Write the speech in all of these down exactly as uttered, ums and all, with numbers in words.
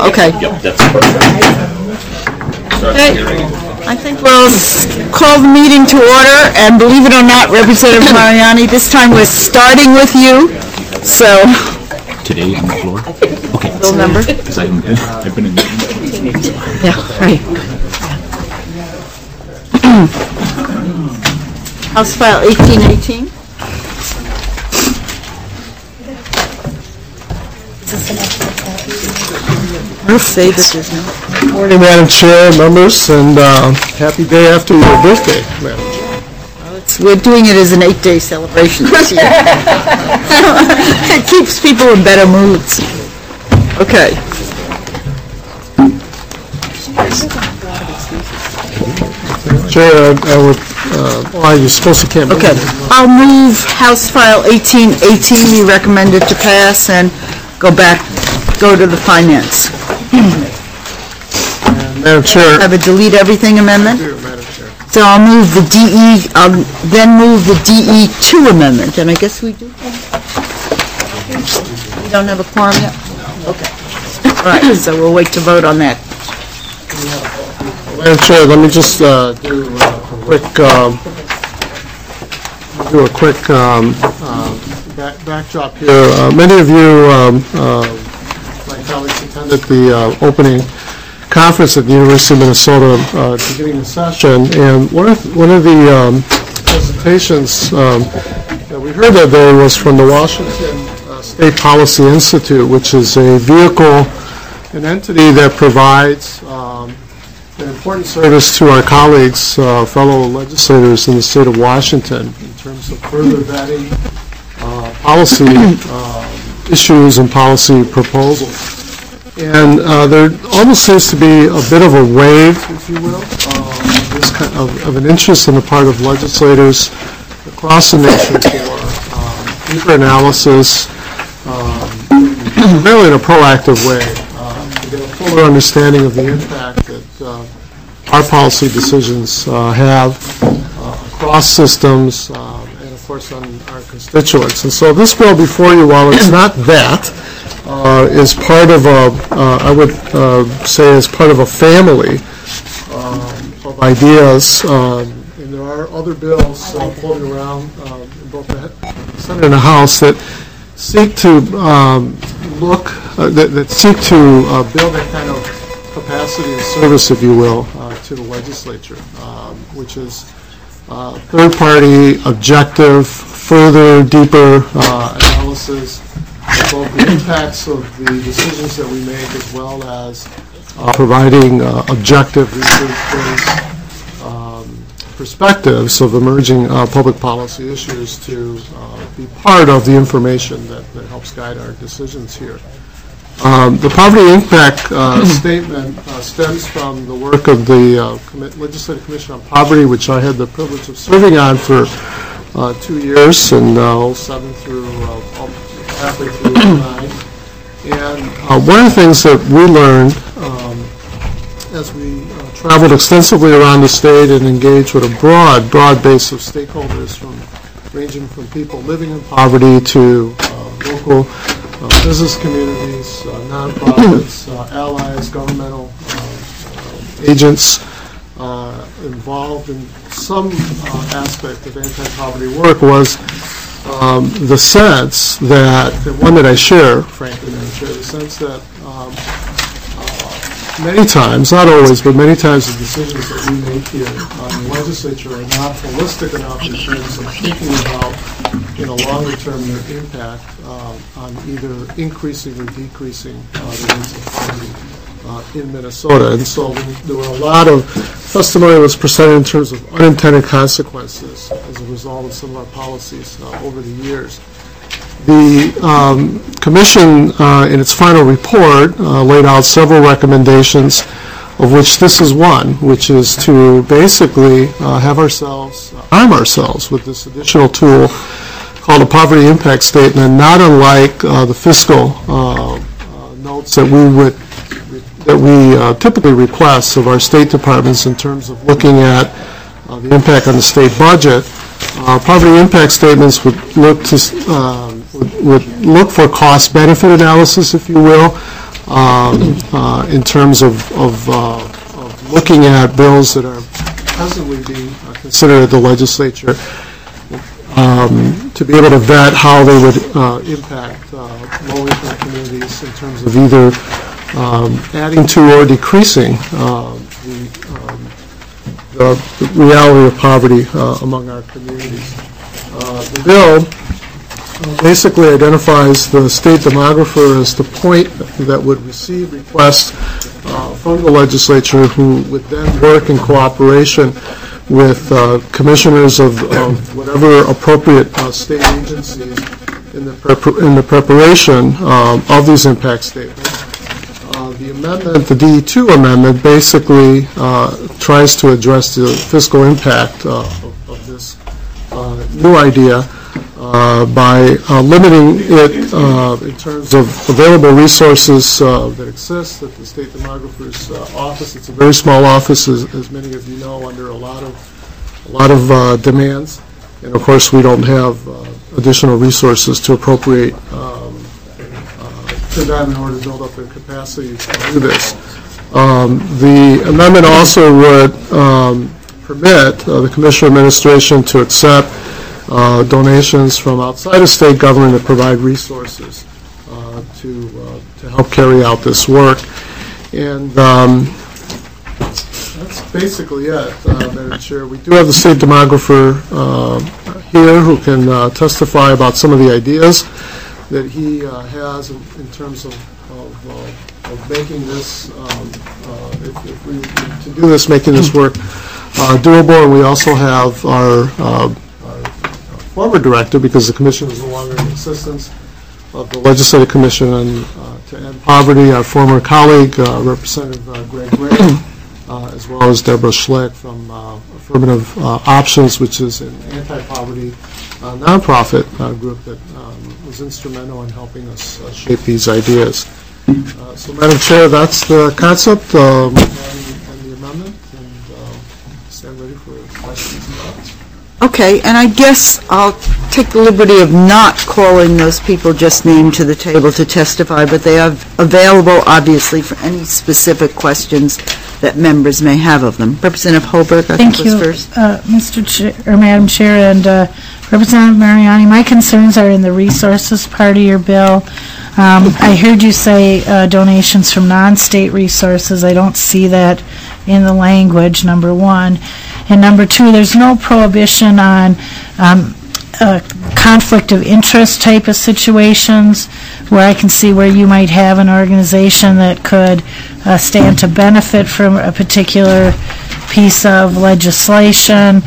Okay. Yep, that's Okay. I think we'll call the meeting to order, and believe it or not, Representative Mariani, this time we're starting with you. So, today on the floor. Okay. bill number. Because I've been, I've been in meetings. Yeah, right. House File eighteen eighteen. Her favorite, isn't it? Good morning, Madam Chair, members, and uh, happy day after your birthday, Madam Chair. It's, we're doing it as an eight-day celebration this year. It keeps people in better moods. Okay. Chair, I, I would, uh, why, you're supposed to can't. Okay. I'll move House File eighteen eighteen, be recommended to pass, and go back, go to the Finance. Madam Chair. Have a delete everything amendment? Madam Chair. So I'll move the D E, I'll then move the D E two amendment, and I guess we do? We don't have a quorum yet? Okay. All right, so we'll wait to vote on that. Madam Chair, let me just uh, do a quick, um, do a quick um, uh, back, backdrop here. Uh, many of you, um, uh, my colleagues, attended the uh, opening conference at the University of Minnesota uh, at the beginning of the session, and one of, one of the um, presentations um, that we heard that day was from the Washington uh, State Policy Institute, which is a vehicle, an entity that provides um, an important service to our colleagues, uh, fellow legislators in the state of Washington, in terms of further vetting uh, policy uh, issues and policy proposals. And uh, there almost seems to be a bit of a wave, if you will, um, this kind of, of an interest on the part of legislators across the nation for um, deeper analysis, um, really in a proactive way, uh, to get a fuller understanding of the impact that uh, our policy decisions uh, have uh, across systems um, and, of course, on our constituents. And so this bill before you, while it's not that, Uh, is part of a, uh, I would uh, say is part of a family um, of ideas, um, and there are other bills uh, floating around uh, in both the Senate and the House that seek to um, look, uh, that, that seek to uh, build that kind of capacity and service, if you will, uh, to the legislature, um, which is uh, third-party, objective, further, deeper uh, analysis both the impacts of the decisions that we make, as well as uh, providing uh, objective research-based um, perspectives of emerging uh, public policy issues to uh, be part of the information that, that helps guide our decisions here. Um, the Poverty Impact uh, Statement uh, stems from the work of the uh, Com- Legislative Commission on Poverty, which I had the privilege of serving on for uh, two years, in uh, oh seven through uh, halfway through nine. And uh, one of the things that we learned um, as we uh, traveled extensively around the state and engaged with a broad, broad base of stakeholders, from ranging from people living in poverty to uh, local uh, business communities, uh, nonprofits, uh, allies, governmental uh, agents uh, involved in some uh, aspect of anti-poverty work, was Um, the sense that, the one that I share, frankly, I share the sense that um, uh, many times, not always, but many times the decisions that we make here on the legislature are not holistic enough in terms of thinking about, in a longer term, their impact uh, on either increasing or decreasing uh, the rates of poverty uh, in Minnesota. And so there were a lot of testimony that was presented in terms of unintended consequences as a result of some of our policies uh, over the years. The um, Commission, uh, in its final report, uh, laid out several recommendations, of which this is one, which is to basically uh, have ourselves, uh, arm ourselves with this additional tool called a Poverty Impact Statement, not unlike uh, the fiscal uh, uh, notes that we would that we uh, typically request of our state departments in terms of looking at uh, the impact on the state budget. Uh, poverty impact statements would look to um, would, would look for cost-benefit analysis, if you will, um, uh, in terms of, of, uh, of looking at bills that are presently being uh, considered at the legislature, um, to be able to vet how they would uh, impact uh, low-income communities in terms of either um, adding to or decreasing uh, the, um, the reality of poverty uh, among our communities. Uh, the bill basically identifies the state demographer as the point that would receive requests uh, from the legislature, who would then work in cooperation with uh, commissioners of, of whatever appropriate uh, state agencies in the, prep- in the preparation um, of these impact statements. Uh, the amendment, the D E two amendment, basically uh, tries to address the fiscal impact uh, of, of this uh, new idea uh, by uh, limiting it uh, in terms of available resources uh, that exist at the state demographer's uh, office. It's a very small office, as, as many of you know, under a lot of a lot of uh, demands, and of course we don't have uh, additional resources to appropriate um, uh, to them in order to build up their capacity to do this. Um, the amendment also would um, permit uh, the Commissioner Administration to accept uh, donations from outside of state government to provide resources uh, to uh, to help carry out this work. And um, that's basically it, uh, Madam Chair. We do have the state demographer uh, here who can uh, testify about some of the ideas that he uh, has in, in terms of, of, uh, of making this, um, uh, if, if we to do this, making this work uh, doable. And we also have our, uh, our former director, because the commission is no longer in existence, of the Legislative Commission on, uh, to End Poverty, our former colleague, uh, Representative uh, Greg Gray, uh, as well as Deborah Schlick from uh, Affirmative uh, Options, which is an anti-poverty uh, nonprofit uh, group that um, was instrumental in helping us uh, shape these ideas. Uh, so, Madam Chair, that's the concept um, and, and the amendment, and uh, stand ready for questions and thoughts. Okay, and I guess I'll take the liberty of not calling those people just named to the table to testify, but they are available, obviously, for any specific questions that members may have of them. Representative Holberg, I think, Thank was you, first. uh, Mister Chair, or Madam Chair, and uh, Representative Mariani. My concerns are in the resources part of your bill. Um, I heard you say uh, donations from non-state resources. I don't see that in the language, number one. And number two, there's no prohibition on um, a conflict of interest type of situations where I can see where you might have an organization that could uh, stand to benefit from a particular piece of legislation,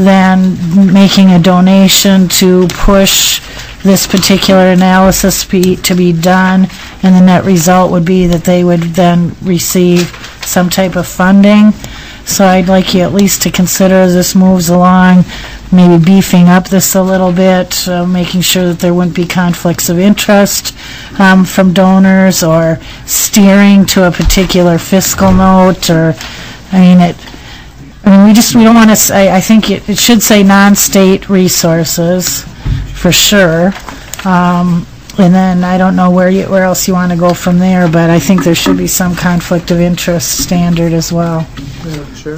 then making a donation to push this particular analysis be, to be done, and the net result would be that they would then receive some type of funding. So I'd like you at least to consider, as this moves along, maybe beefing up this a little bit, uh, making sure that there wouldn't be conflicts of interest um, from donors, or steering to a particular fiscal note, or, I mean, it, I mean, we just, we don't want to say, I think it, it should say non-state resources, for sure. Um, and then I don't know where you, where else you want to go from there, but I think there should be some conflict of interest standard as well. Madam Chair?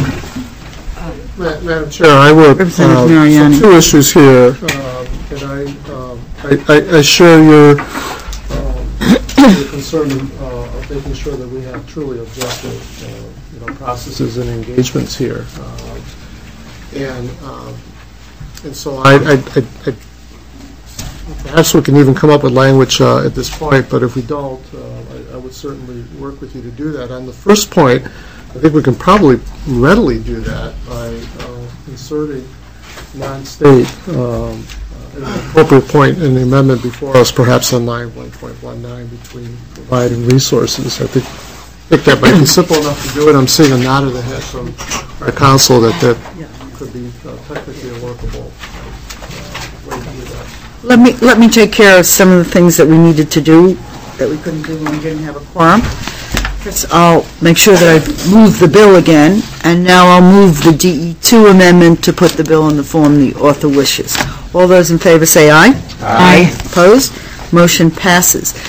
Ma- Madam Chair, I would, Representative uh, Mariani. so two issues here, um, and I, um, I, I- I share your, um, your concern uh, of making sure that we have truly objective, uh, you know, processes and engagements here. Um, And, um, and so I, I, I, I perhaps we can even come up with language uh, at this point, but if we don't, uh, I, I would certainly work with you to do that. On the first point, I think we can probably readily do that by uh, inserting non-state um, at an appropriate point in the amendment before us, perhaps on line one point one nine, between providing resources. I think, I think that might be simple enough to do it. I'm seeing a nod of the head from our council that that could be uh, technically a workable uh, way to do that. Let me, let me take care of some of the things that we needed to do that we couldn't do when we didn't have a quorum. First, I'll make sure that I've moved the bill again, and now I'll move the D E two amendment to put the bill in the form the author wishes. All those in favor say aye. Aye. Opposed? Motion passes.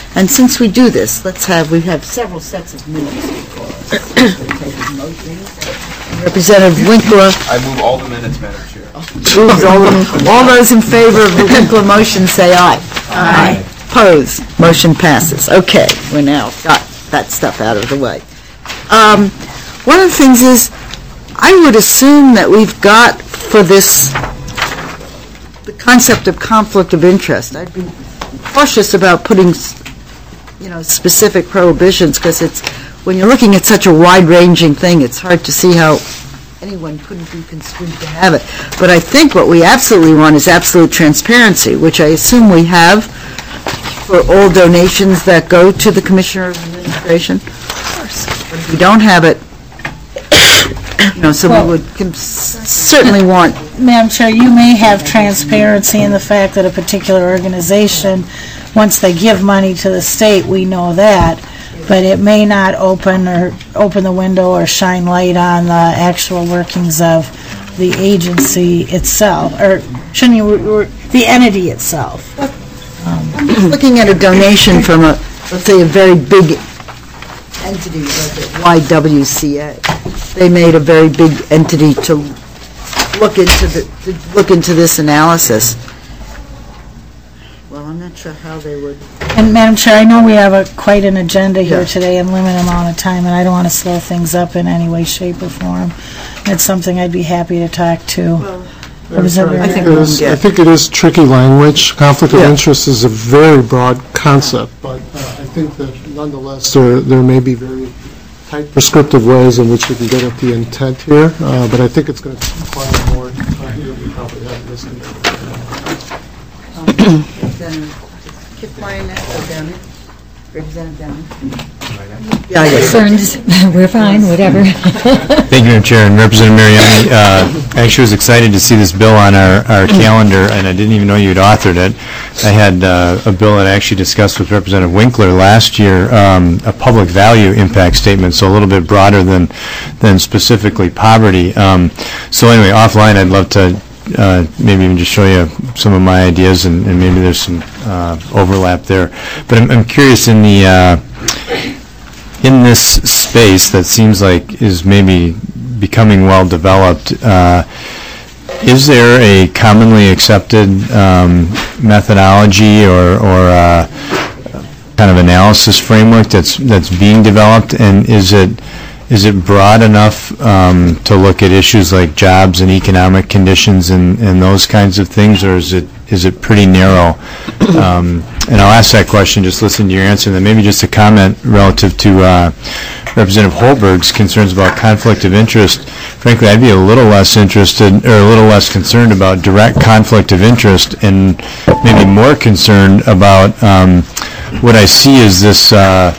And since we do this, let's have, we have several sets of minutes before us. Take a motion. Representative Winkler I move all the minutes, Madam Chair. moves all of them. All those in favor of the Winkler motion, say aye. Aye. Opposed? Motion passes. Okay, we now got that stuff out of the way. Um, One of the things is, I would assume that we've got for this, the concept of conflict of interest. I'd be cautious about putting, you know, specific prohibitions, because it's, when you're looking at such a wide-ranging thing, it's hard to see how anyone couldn't be construed to have it. But I think what we absolutely want is absolute transparency, which I assume we have for all donations that go to the Commissioner of Administration. Of course. But if we don't have it, you know, so Well- we would con- certainly want, Madam Chair, you may have transparency in the fact that a particular organization, once they give money to the state, we know that, but it may not open or open the window or shine light on the actual workings of the agency itself, or shouldn't you, or the entity itself. looking at a donation from a, let's say, a very big entity like the Y W C A. They made a very big entity to look into the, to look into this analysis. Well, I'm not sure how they would. And Madam Chair, I know we have a, quite an agenda here Yeah. today and limited amount of time, and I don't want to slow things up in any way, shape, or form. It's something I'd be happy to talk to. Representative I think It we is- can get- I think it is tricky language. Conflict of Yeah. interest is a very broad concept, but uh, I think that nonetheless, there, there may be very tight prescriptive ways in which we can get at the intent here, uh, but I think it's going to require more time than we probably have in this committee. Representative Kip Ryan next, or Downey? Representative Downey? Yeah, I guess. Concerns, we're fine, whatever. Thank you, Madam Chair. And Representative Mariani, uh, I actually was excited to see this bill on our, our calendar, and I didn't even know you'd authored it. I had uh, a bill that I actually discussed with Representative Winkler last year, um, a public value impact statement, so a little bit broader than, than specifically poverty. Um, so anyway, offline, I'd love to uh, maybe even just show you some of my ideas, and, and maybe there's some uh, overlap there. But I'm, I'm curious in the... Uh, in this space that seems like is maybe becoming well-developed, uh, is there a commonly accepted um, methodology or, or uh, kind of analysis framework that's that's being developed, and is it is it broad enough um, to look at issues like jobs and economic conditions and, and those kinds of things, or is it is it pretty narrow? Um, and I'll ask that question, just listen to your answer, and then maybe just a comment relative to uh, Representative Holberg's concerns about conflict of interest. Frankly, I'd be a little less interested, or a little less concerned about direct conflict of interest, and maybe more concerned about um, what I see as this uh,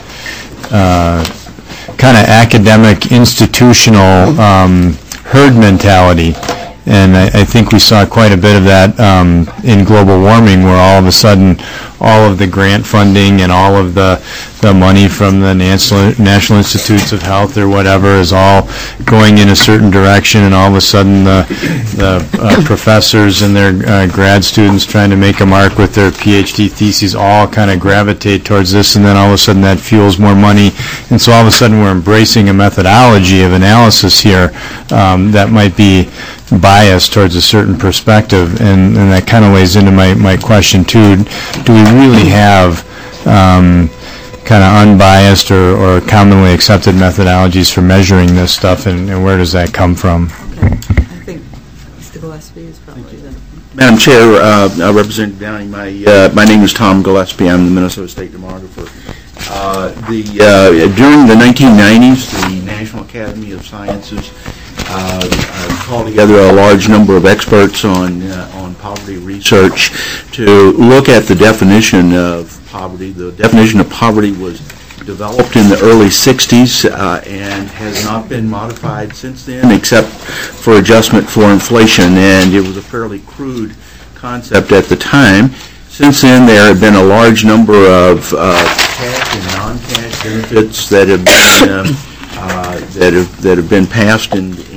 uh, kind of academic, institutional um, herd mentality. And I, I think we saw quite a bit of that um, in global warming, where all of a sudden all of the grant funding and all of the, the money from the National, National Institutes of Health or whatever is all going in a certain direction, and all of a sudden the, the uh, professors and their uh, grad students trying to make a mark with their PhD theses all kind of gravitate towards this, and then all of a sudden that fuels more money. And so all of a sudden we're embracing a methodology of analysis here um, that might be biased towards a certain perspective, and, and that kind of lays into my, my question too. Do we really have um, kind of unbiased or, or commonly accepted methodologies for measuring this stuff, and, and where does that come from? I think Mister Gillespie is probably the... Madam Chair, uh, uh, Representative Downey, my uh, my name is Tom Gillespie. I'm the Minnesota State Demographer. Uh, the uh, during the nineteen nineties, the National Academy of Sciences uh, uh, called together a large number of experts on uh, on poverty research to look at the definition of poverty. The definition of poverty was developed in the early sixties uh, and has not been modified since then, except for adjustment for inflation, and it was a fairly crude concept at the time. Since then, there have been a large number of uh, cash and non-cash benefits that have been um, uh, that have that have been passed in in uh,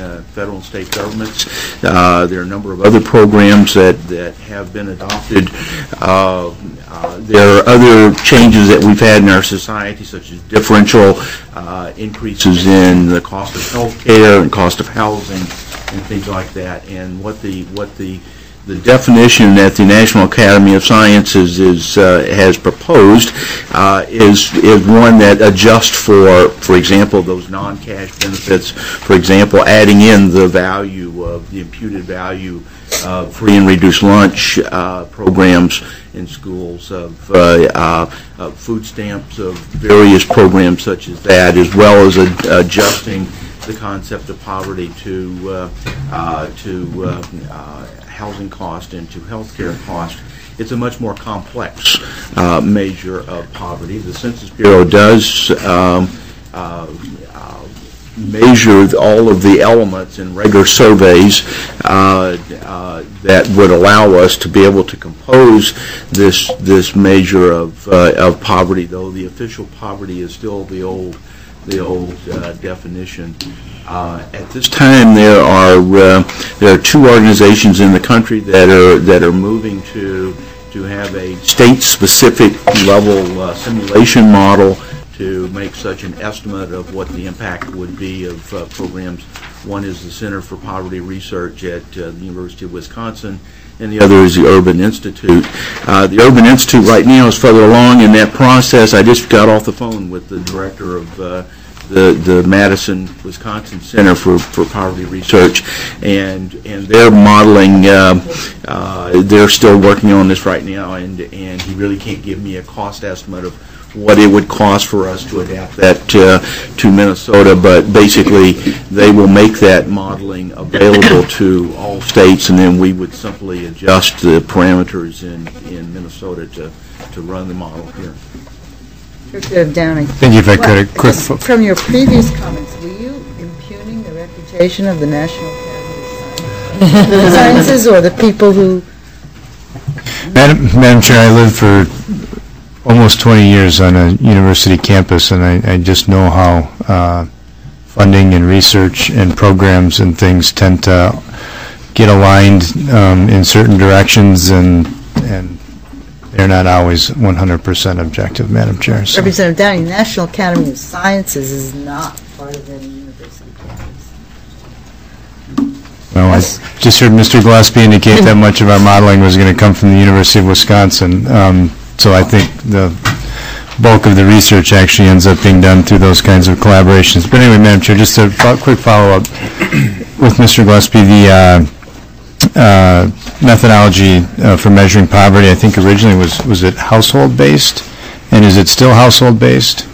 uh, federal and state governments. Uh, there are a number of other programs that, that have been adopted. Uh, uh, there are other changes that we've had in our society, such as differential uh, increases in the cost of health care and cost of housing and things like that. And what the what the The definition that the National Academy of Sciences is uh, has proposed uh, is is one that adjusts for, for example, those non-cash benefits. For example, adding in the value of the imputed value of free and reduced lunch uh, programs in schools, of uh, uh, uh, food stamps, of various programs such as that, as well as ad- adjusting the concept of poverty to uh, uh, to uh, uh, housing cost and to health care cost. It's a much more complex uh, measure of poverty. The Census Bureau does um, uh, uh, measure all of the elements in regular surveys uh, uh, that would allow us to be able to compose this this measure of uh, of poverty, though the official poverty is still the old the old uh, definition. Uh, at this time, there are uh, there are two organizations in the country that are that are moving to to have a state-specific level uh, simulation model to make such an estimate of what the impact would be of uh, programs. One is the Center for Poverty Research at uh, the University of Wisconsin, and the other is the Urban Institute. Uh, the Urban Institute right now is further along in that process. I just got off the phone with the director of uh, the the Madison, Wisconsin Center for, for Poverty Research, and and they're modeling. Uh, uh, they're still working on this right now, and and he really can't give me a cost estimate of what it would cost for us to adapt that uh, to Minnesota, but basically they will make that modeling available to all states, and then we would simply adjust the parameters in, in Minnesota to, to run the model here. Representative Downing. Thank you. If I could, a quick... Just from your previous comments, were you impugning the reputation of the National Academy of Sciences or the people who... Madam, Madam Chair, I lived for almost twenty years on a university campus, and I, I just know how uh, funding and research and programs and things tend to get aligned um, in certain directions, and and they're not always one hundred percent objective, Madam Chair. So. Representative Downing, the National Academy of Sciences is not part of any university campus. Well, I just heard Mister Gillespie indicate that much of our modeling was going to come from the University of Wisconsin. Um, So I think the bulk of the research actually ends up being done through those kinds of collaborations. But anyway, Madam Chair, just a fo- quick follow-up with Mister Gillespie. The uh, uh, methodology uh, for measuring poverty, I think originally was, was it household-based? And is it still household-based?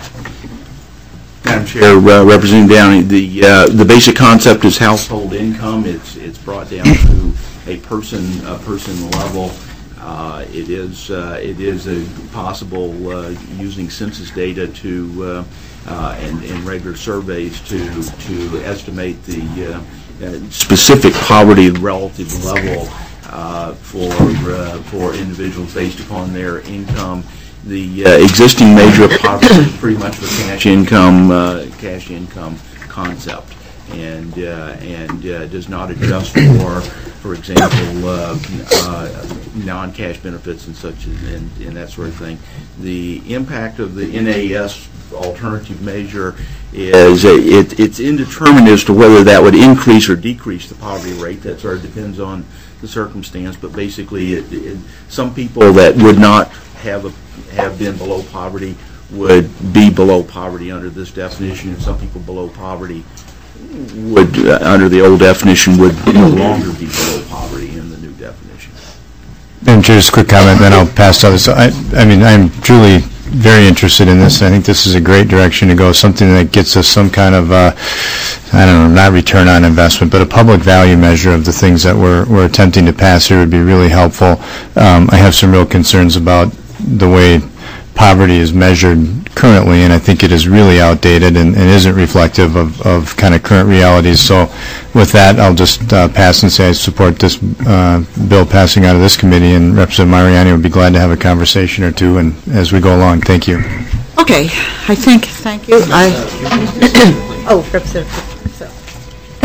Madam Chair, uh, Representative Downey, the uh, the basic concept is household income. It's it's brought down to a person a person level. Uh, it is uh, it is a possible uh, using census data to uh, uh, and, and regular surveys to to estimate the uh, uh, specific poverty relative level uh, for uh, for individuals based upon their income. The uh, existing measure of poverty is pretty much a cash income uh, cash income concept, and uh, and uh, does not adjust for, for example, uh, uh, non-cash benefits and such and, and that sort of thing. The impact of the N A S alternative measure is uh, it, it's indeterminate as to whether that would increase or decrease the poverty rate. That sort of depends on the circumstance, but basically it, it, some people that would not have a, have been below poverty would be below poverty under this definition, and some people below poverty would, uh, under the old definition, would no longer be below poverty in the new definition. And just a quick comment, then I'll pass to others. So I, I mean, I'm truly very interested in this. I think this is a great direction to go, something that gets us some kind of, uh, I don't know, not return on investment, but a public value measure of the things that we're, we're attempting to pass here would be really helpful. Um, I have some real concerns about the way poverty is measured currently, and I think it is really outdated and, and isn't reflective of, of kind of current realities. So with that, I'll just uh, pass and say I support this uh, bill passing out of this committee, and Representative Mariani would be glad to have a conversation or two and as we go along. Thank you. Okay, I think, thank you. I, oh, Representative. So.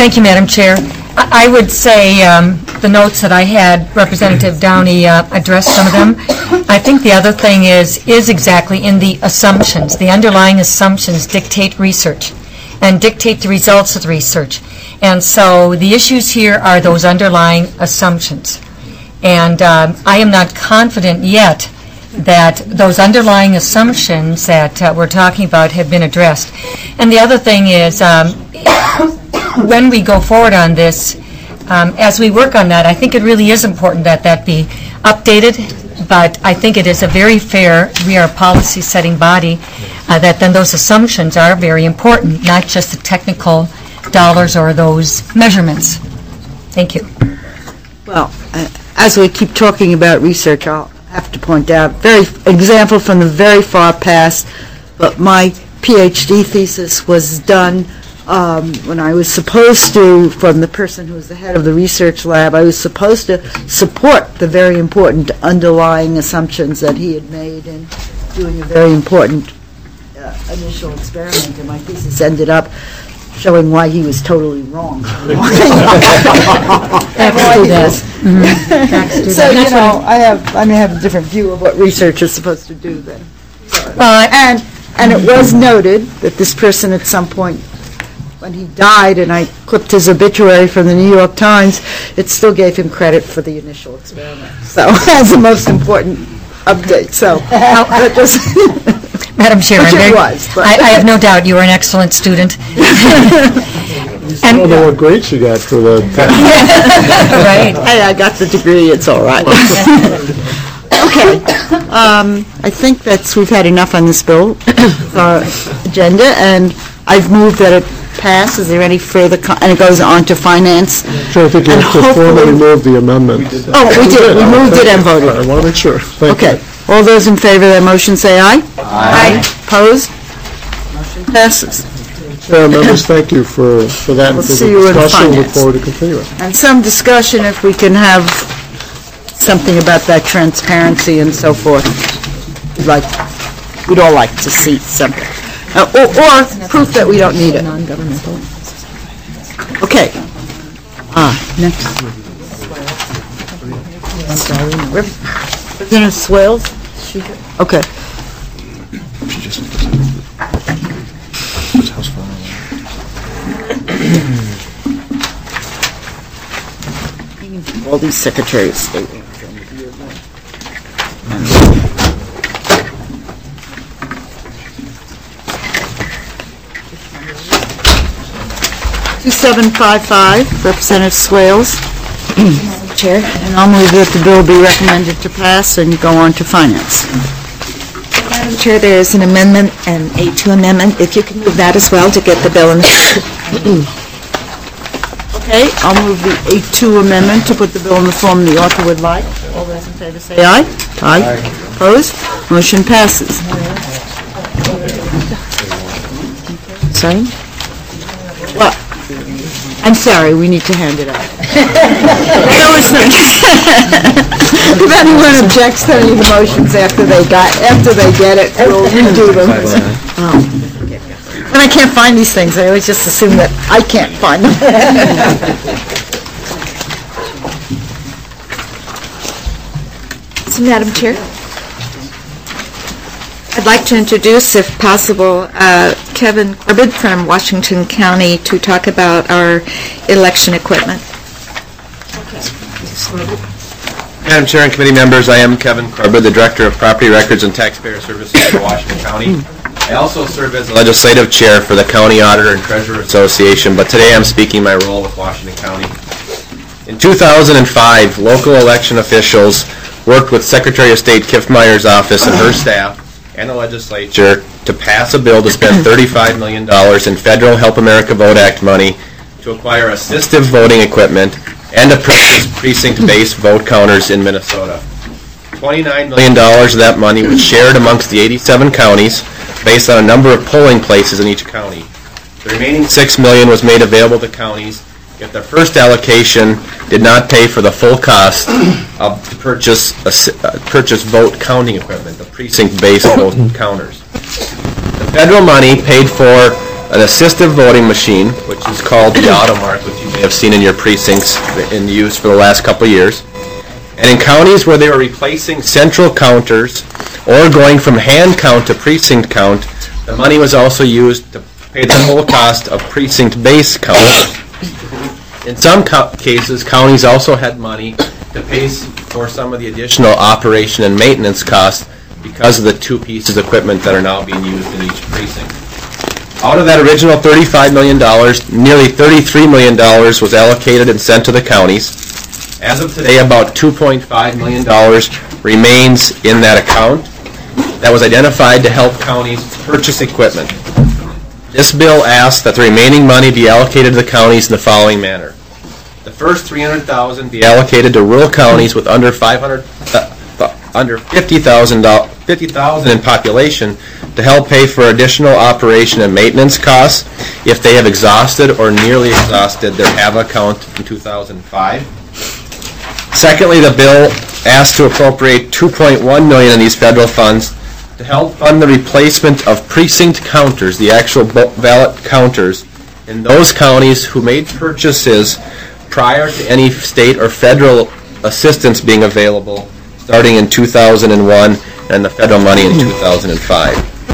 Thank you, Madam Chair. I I would say um, the notes that I had, Representative Downey uh, addressed some of them. I think the other thing is, is exactly in the assumptions. The underlying assumptions dictate research and dictate the results of the research. And so the issues here are those underlying assumptions. And um, I am not confident yet that those underlying assumptions that uh, we're talking about have been addressed. And the other thing is, um, when we go forward on this, um, as we work on that, I think it really is important that that be updated, but I think it is a very fair, we are a policy-setting body, uh, that then those assumptions are very important, not just the technical dollars or those measurements. Thank you. Well, uh, as we keep talking about research, I'll have to point out, very example from the very far past, but my PhD thesis was done um, when I was supposed to, from the person who was the head of the research lab, I was supposed to support the very important underlying assumptions that he had made in doing a very important uh, initial experiment, and my thesis ended up showing why he was totally wrong. So, you know, I have, I may have a different view of what research is supposed to do then. Uh, And, and it was noted that this person at some point, when he died, and I clipped his obituary from the New York Times, it still gave him credit for the initial experiment. So, that's the most important update, so. that just- Madam Chair, Which I'm it very- was, but- I I have no doubt you are an excellent student. I don't know what grades you got for the, Right. Hey, I got the degree, it's all right. Okay, um, I think that's, we've had enough on this bill, our agenda, and I've moved that it pass. Is there any further, co- and it goes on to finance? so I think you And have to formally hopefully- move the amendment. Oh, we did, we moved it and voted. I want to make sure. Thank you. Okay, all those in favor of that motion say aye. Aye. Opposed? Motion passes. Chair, members, thank you for, for that. and We'll for the see you in discussion. Look finance. forward to continuing. And some discussion, if we can have something about that transparency and so forth. We'd like, we'd all like to see something. Uh, Or, or proof that we don't need it. Okay. Ah, next. Representative Swales? Okay. She just was house phone. All these secretaries of state. two seven five five, Representative Swales. Chair. And I'll move that the bill be recommended to pass and go on to finance. Madam Chair, there is an amendment, an A two amendment, if you can move that as well to get the bill in. Okay, I'll move the A two amendment to put the bill in the form the author would like. All those in favor say aye. Aye. Opposed? Motion passes. Sorry? Well, I'm sorry, we need to hand it out. There was no- If anyone objects to any of the motions after they got, after they get it, we'll redo them. When I can't find these things, I always just assume that I can't find them. So, Madam Chair, I'd like to introduce, if possible, uh, Kevin Corbett from Washington County to talk about our election equipment. Madam Chair and committee members, I am Kevin Corbett, the Director of Property Records and Taxpayer Services for Washington County. I also serve as the Legislative Chair for the County Auditor and Treasurer Association, but today I'm speaking my role with Washington County. In two thousand five, local election officials worked with Secretary of State Kiffmeyer's office and her staff and the legislature to pass a bill to spend thirty-five million dollars in federal Help America Vote Act money to acquire assistive voting equipment and to purchase precinct-based vote counters in Minnesota. twenty-nine million dollars of that money was shared amongst the eighty-seven counties based on a number of polling places in each county. The remaining six million dollars was made available to counties if their first allocation did not pay for the full cost of to purchase uh, purchase vote counting equipment, the precinct-based vote counters. The federal money paid for an assistive voting machine, which is called the Automark, which you may have seen in your precincts in use for the last couple of years. And in counties where they were replacing central counters or going from hand count to precinct count, the money was also used to pay the whole cost of precinct-based counters. In some co- cases, counties also had money to pay s- for some of the additional operation and maintenance costs because of the two pieces of equipment that are now being used in each precinct. Out of that original thirty-five million dollars, nearly thirty-three million dollars was allocated and sent to the counties. As of today, about two point five million dollars remains in that account that was identified to help counties purchase equipment. This bill asks that the remaining money be allocated to the counties in the following manner. The first three hundred thousand dollars be allocated to rural counties with under five hundred, uh, under fifty thousand fifty thousand in population to help pay for additional operation and maintenance costs if they have exhausted or nearly exhausted their H A V A account in two thousand five. Secondly, the bill asks to appropriate two point one million dollars in these federal funds to help fund the replacement of precinct counters, the actual ballot counters, in those counties who made purchases prior to any state or federal assistance being available, starting in two thousand one and the federal money in two thousand five.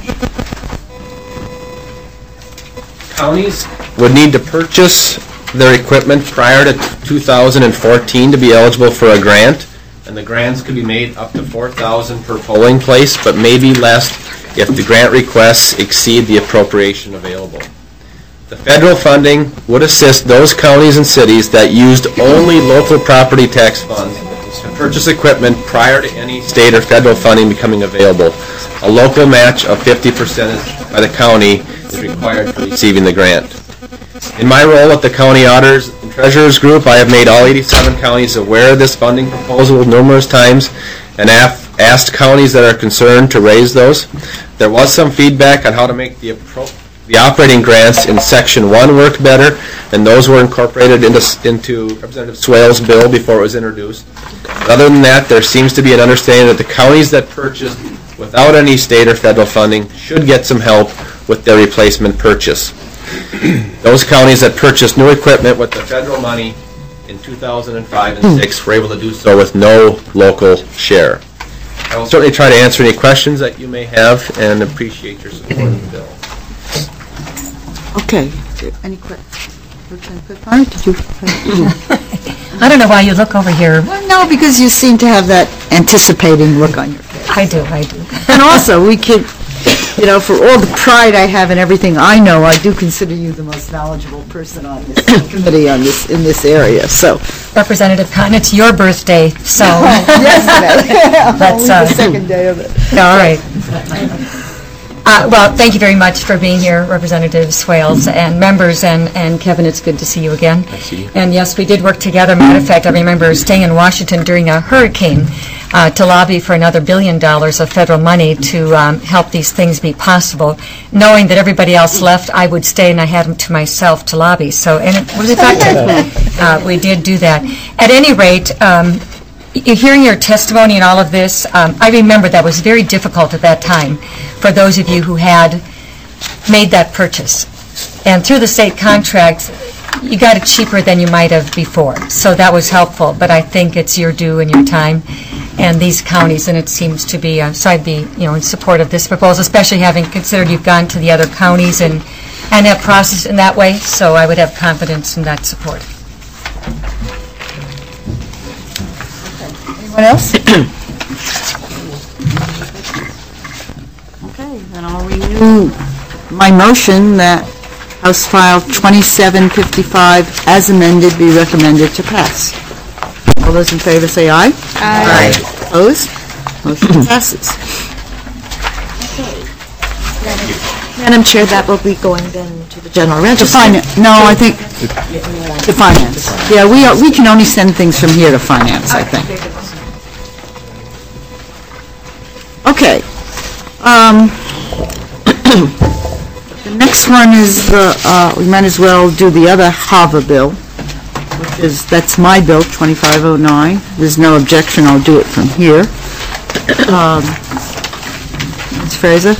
Counties would need to purchase their equipment prior to two thousand fourteen to be eligible for a grant, and the grants could be made up to four thousand dollars per polling place, but may be less if the grant requests exceed the appropriation available. The federal funding would assist those counties and cities that used only local property tax funds to purchase equipment prior to any state or federal funding becoming available. A local match of fifty percent by the county is required for receiving the grant. In my role at the County Auditors and Treasurers Group, I have made all eighty-seven counties aware of this funding proposal numerous times and af- asked counties that are concerned to raise those. There was some feedback on how to make the, appro- the operating grants in Section one work better, and those were incorporated into, into Representative Swales' bill before it was introduced. But other than that, there seems to be an understanding that the counties that purchased without any state or federal funding should get some help with their replacement purchase. Those counties that purchased new equipment with the federal money in two thousand five and six were able to do so with no local share. I will certainly try to answer any questions that you may have and appreciate your support of the bill. Okay, any questions? Did you? I don't know why you look over here. Well, no, because you seem to have that anticipating look on your face. I do, I do. And also, we could, you know, for all the pride I have in everything I know, I do consider you the most knowledgeable person on this committee on this, in this area, so. Representative Cotton, it's your birthday, so. Yesterday. That's, Only uh, the second day of it. All right. Uh, Well, thank you very much for being here, Representative Swales, and members, and and Kevin, it's good to see you again. I see you. And yes, we did work together. Matter of fact, I remember staying in Washington during a hurricane uh, to lobby for another billion dollars of federal money to um, help these things be possible. Knowing that everybody else left, I would stay, and I had them to myself to lobby. So, and it was effective. Uh, we did do that. At any rate, um, y- hearing your testimony and all of this, um, I remember that was very difficult at that time for those of you who had made that purchase. And through the state contracts, you got it cheaper than you might have before. So that was helpful, but I think it's your due and your time and these counties, and it seems to be, uh, so I'd be, you know, in support of this proposal, especially having considered you've gone to the other counties and, and have processed in that way, so I would have confidence in that support. Anyone else? Okay, then I'll renew my motion that House File twenty-seven fifty-five, as amended, be recommended to pass. All those in favor say aye. Aye. Opposed? Motion passes. Madam Chair, that will be going then to the general To register. finance, no, I think, to finance. Yeah, we are, we can only send things from here to finance, I think. Okay. Um, the next one is the, uh, we might as well do the other H A V A bill, which is, that's my bill, twenty-five oh nine. There's no objection, I'll do it from here. Um, Miz Fraser?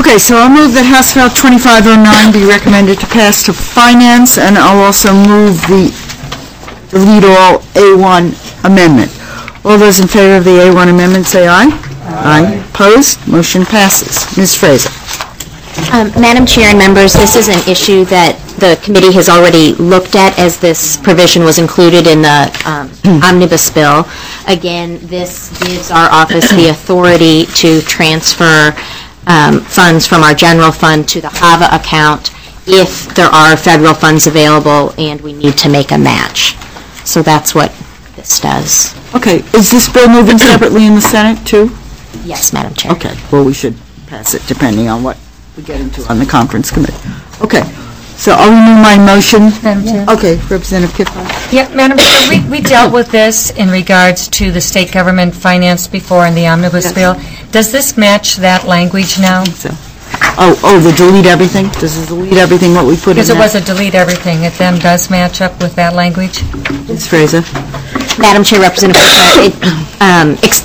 Okay, so I'll move that House File twenty-five oh nine be recommended to pass to Finance, and I'll also move the delete all A one amendment. All those in favor of the A one amendment, say aye. Aye. Opposed? Motion passes. Miz Fraser. Um, Madam Chair and members, this is an issue that the committee has already looked at, as this provision was included in the um, omnibus bill. Again, this gives our office the authority to transfer um, funds from our general fund to the HAVA account if there are federal funds available and we need to make a match. So that's what this does. Okay, is this bill moving separately in the Senate, too? Yes, Madam Chair. Okay, well, we should pass it depending on what we get into on the conference committee. Okay, so I'll renew my motion. Madam Chair? Okay, Representative Kiffin. Yeah, Madam Chair, we, we dealt with this in regards to the state government finance before in the omnibus Yes. bill. Does this match that language now? So, oh, oh, the delete everything? Does it delete everything what we put in Because there? it was a delete everything, it then does match up with that language? Miz Fraser. Madam Chair, Representative Bouchard, it, um, ex-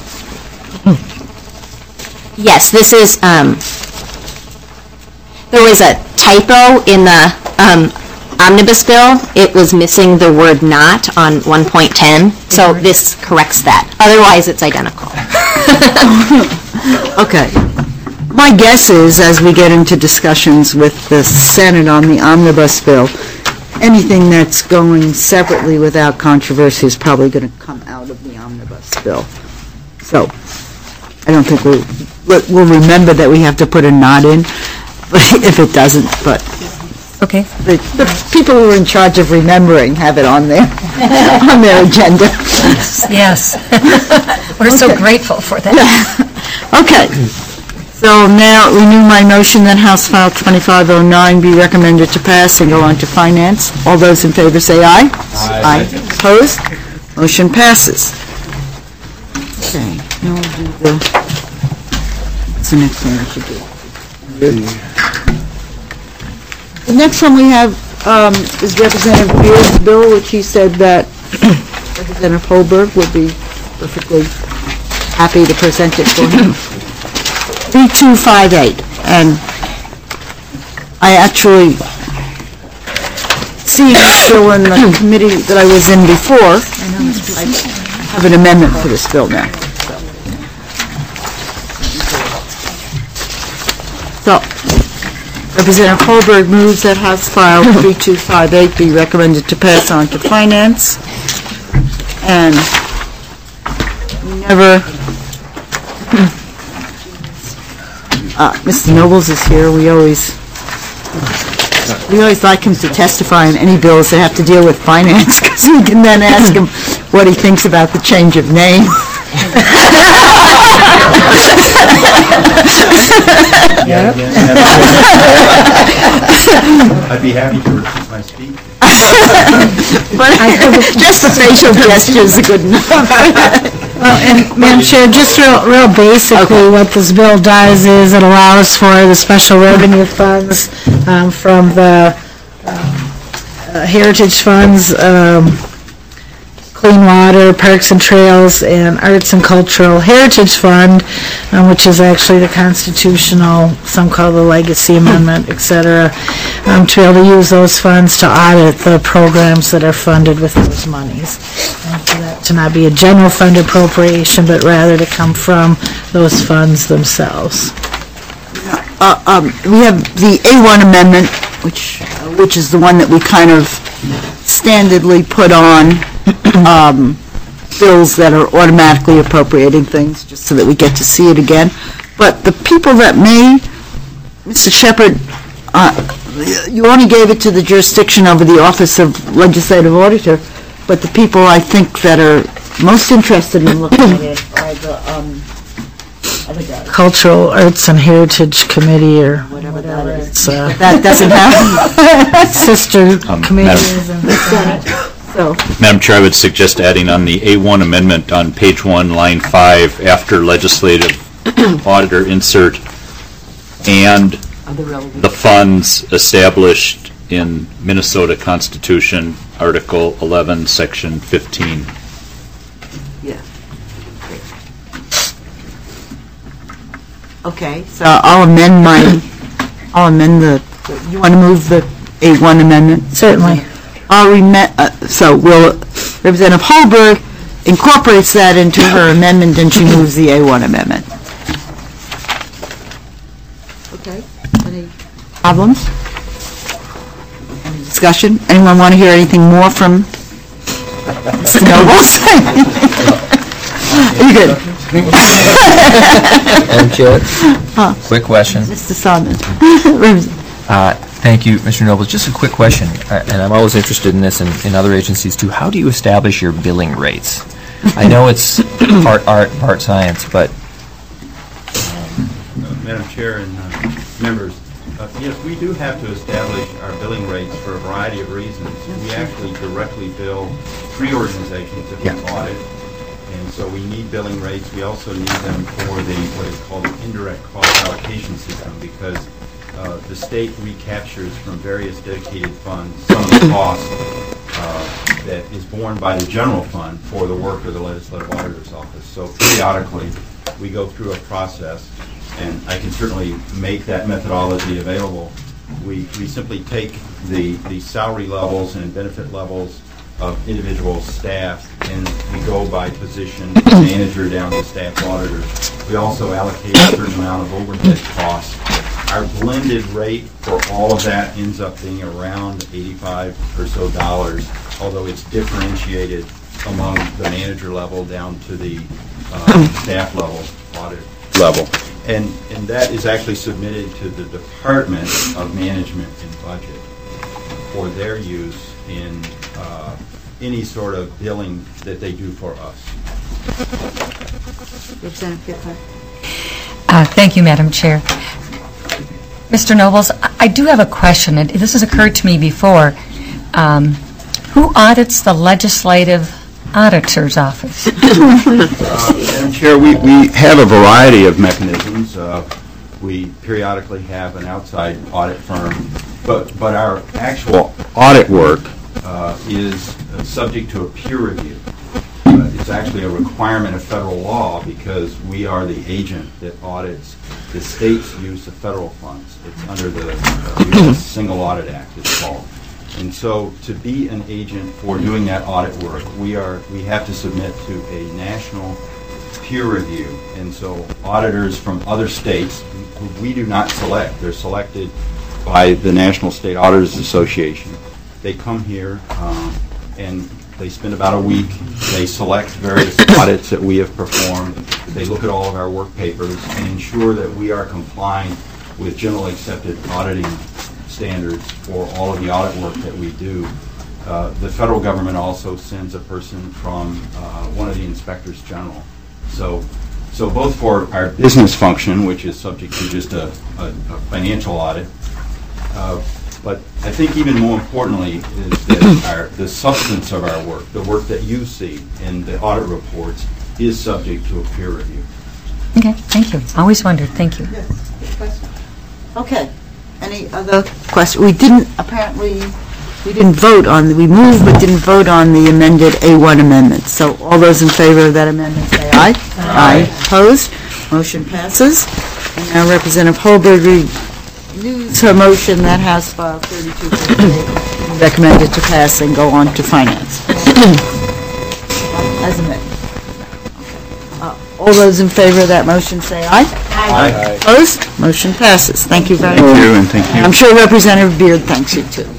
yes, this is, um, there was a typo in the um, omnibus bill. It was missing the word "not" on one point ten, so this corrects that. Otherwise, it's identical. Okay. My guess is, as we get into discussions with the Senate on the omnibus bill, anything that's going separately without controversy is probably going to come out of the omnibus bill. So, I don't think we'll, we'll remember that we have to put a "not" in, if it doesn't, but Okay. the, the people who are in charge of remembering have it on their, on their agenda. Yes. We're so grateful for that. Okay. So now renew my motion that House File twenty-five oh nine be recommended to pass and go on to Finance. All those in favor say aye. Aye. Opposed? Motion passes. Okay, now we'll do the, what's the next one we should do? The next one we have um, is Representative Beard's bill, which he said that Representative Holberg would be perfectly happy to present it for him. three two five eight, and I actually, seeing this bill in the committee that I was in before, I have an amendment for this bill now. So, Representative Holberg moves that House File three two five eight be recommended to pass on to Finance, and we never, uh, Mister Nobles is here, we always, we always like him to testify on any bills that have to deal with finance, because we can then ask him what he thinks about the change of name. I'd be happy to repeat my speech. But just the facial gestures are good enough. Well, and Madam Chair, just real, real basically, what this bill does is it allows for the special revenue funds um, from the uh, heritage funds, um, Clean Water, Parks and Trails, and Arts and Cultural Heritage Fund, um, which is actually the constitutional, some call the Legacy Amendment, et cetera, um, to be able to use those funds to audit the programs that are funded with those monies. And for that to not be a general fund appropriation, but rather to come from those funds themselves. Uh, um, we have the A one amendment, which, which is the one that we kind of standardly put on um, bills that are automatically appropriating things, just so that we get to see it again. But the people that may, Mister Shepherd, uh, you only gave it to the jurisdiction over the Office of Legislative Auditor, but the people I think that are most interested in looking at it are the um, other guys. Cultural Arts and Heritage Committee, or Whatever that is. it's, uh, That doesn't have, sister Um, committees and so, Madam Chair, I would suggest adding on the A one amendment on page one, line five, after legislative auditor insert, and the funds established in Minnesota Constitution, Article eleven, Section fifteen. yeah. Okay, so I'll amend my I'll amend the, you want to move the A one amendment? Certainly. I'll rem- uh, so will, Representative Holberg incorporates that into her amendment, and she moves the A one amendment. Okay. Any problems? Any discussion? Anyone want to hear anything more from Mister Nobles? You good? Madam Chair, quick question. Mister Simon. Uh, Thank you, Mister Nobles. Just a quick question, uh, and I'm always interested in this in, in other agencies too. How do you establish your billing rates? I know it's part art, part science, but... Uh, Madam Chair and uh, members, uh, yes, we do have to establish our billing rates for a variety of reasons. We actually directly bill three organizations that we audit, and so we need billing rates. We also need them for the what is called the indirect cost allocation system, because uh, the state recaptures from various dedicated funds some of the cost uh, that is borne by the general fund for the work of the Legislative Auditor's Office. So periodically, we go through a process, and I can certainly make that methodology available. We, we simply take the, the salary levels and benefit levels of individual staff, and we go by position, manager down to staff auditors. We also allocate a certain amount of overhead costs. Our blended rate for all of that ends up being around eighty-five or so dollars, although it's differentiated among the manager level down to the uh, staff level, audit level. And, and that is actually submitted to the Department of Management and Budget for their use in uh, any sort of billing that they do for us. Uh, thank you, Madam Chair. Mister Nobles, I I do have a question, and this has occurred to me before. Um, who audits the Legislative Auditor's Office? Uh, Madam Chair, we, we have a variety of mechanisms. Uh, we periodically have an outside audit firm, but, but our actual audit work uh, is uh, subject to a peer review. Uh, it's actually a requirement of federal law because we are the agent that audits the state's use of federal funds. It's under the uh, U S Single Audit Act, it's called. And so to be an agent for doing that audit work, we are we have to submit to a national peer review. And so auditors from other states, who we do not select, they're selected by the National State Auditors Association. They come here um, and they spend about a week. They select various audits that we have performed. They look at all of our work papers and ensure that we are complying with generally accepted auditing standards for all of the audit work that we do. Uh, the federal government also sends a person from uh, one of the inspectors general. So, so both for our business function, which is subject to just a, a, a financial audit, uh, but I think even more importantly is that our, the substance of our work, the work that you see in the audit reports, is subject to a peer review. Okay, thank you. Always wondered. Thank you. Yes, good question. Okay. Any other questions? We didn't, apparently, we didn't vote on, the- we moved but didn't vote on the amended A one amendment. So all those in favor of that amendment say aye. Aye. Opposed? Motion passes. And now Representative Holberg renews her motion that House File thirty-two fifty-eight recommended to pass and go on to finance. As amended. Uh, All those in favor of that motion say aye. Aye. Opposed? Motion passes. Thank you very much. Thank you, and thank you. I'm sure Representative Beard thanks you, too.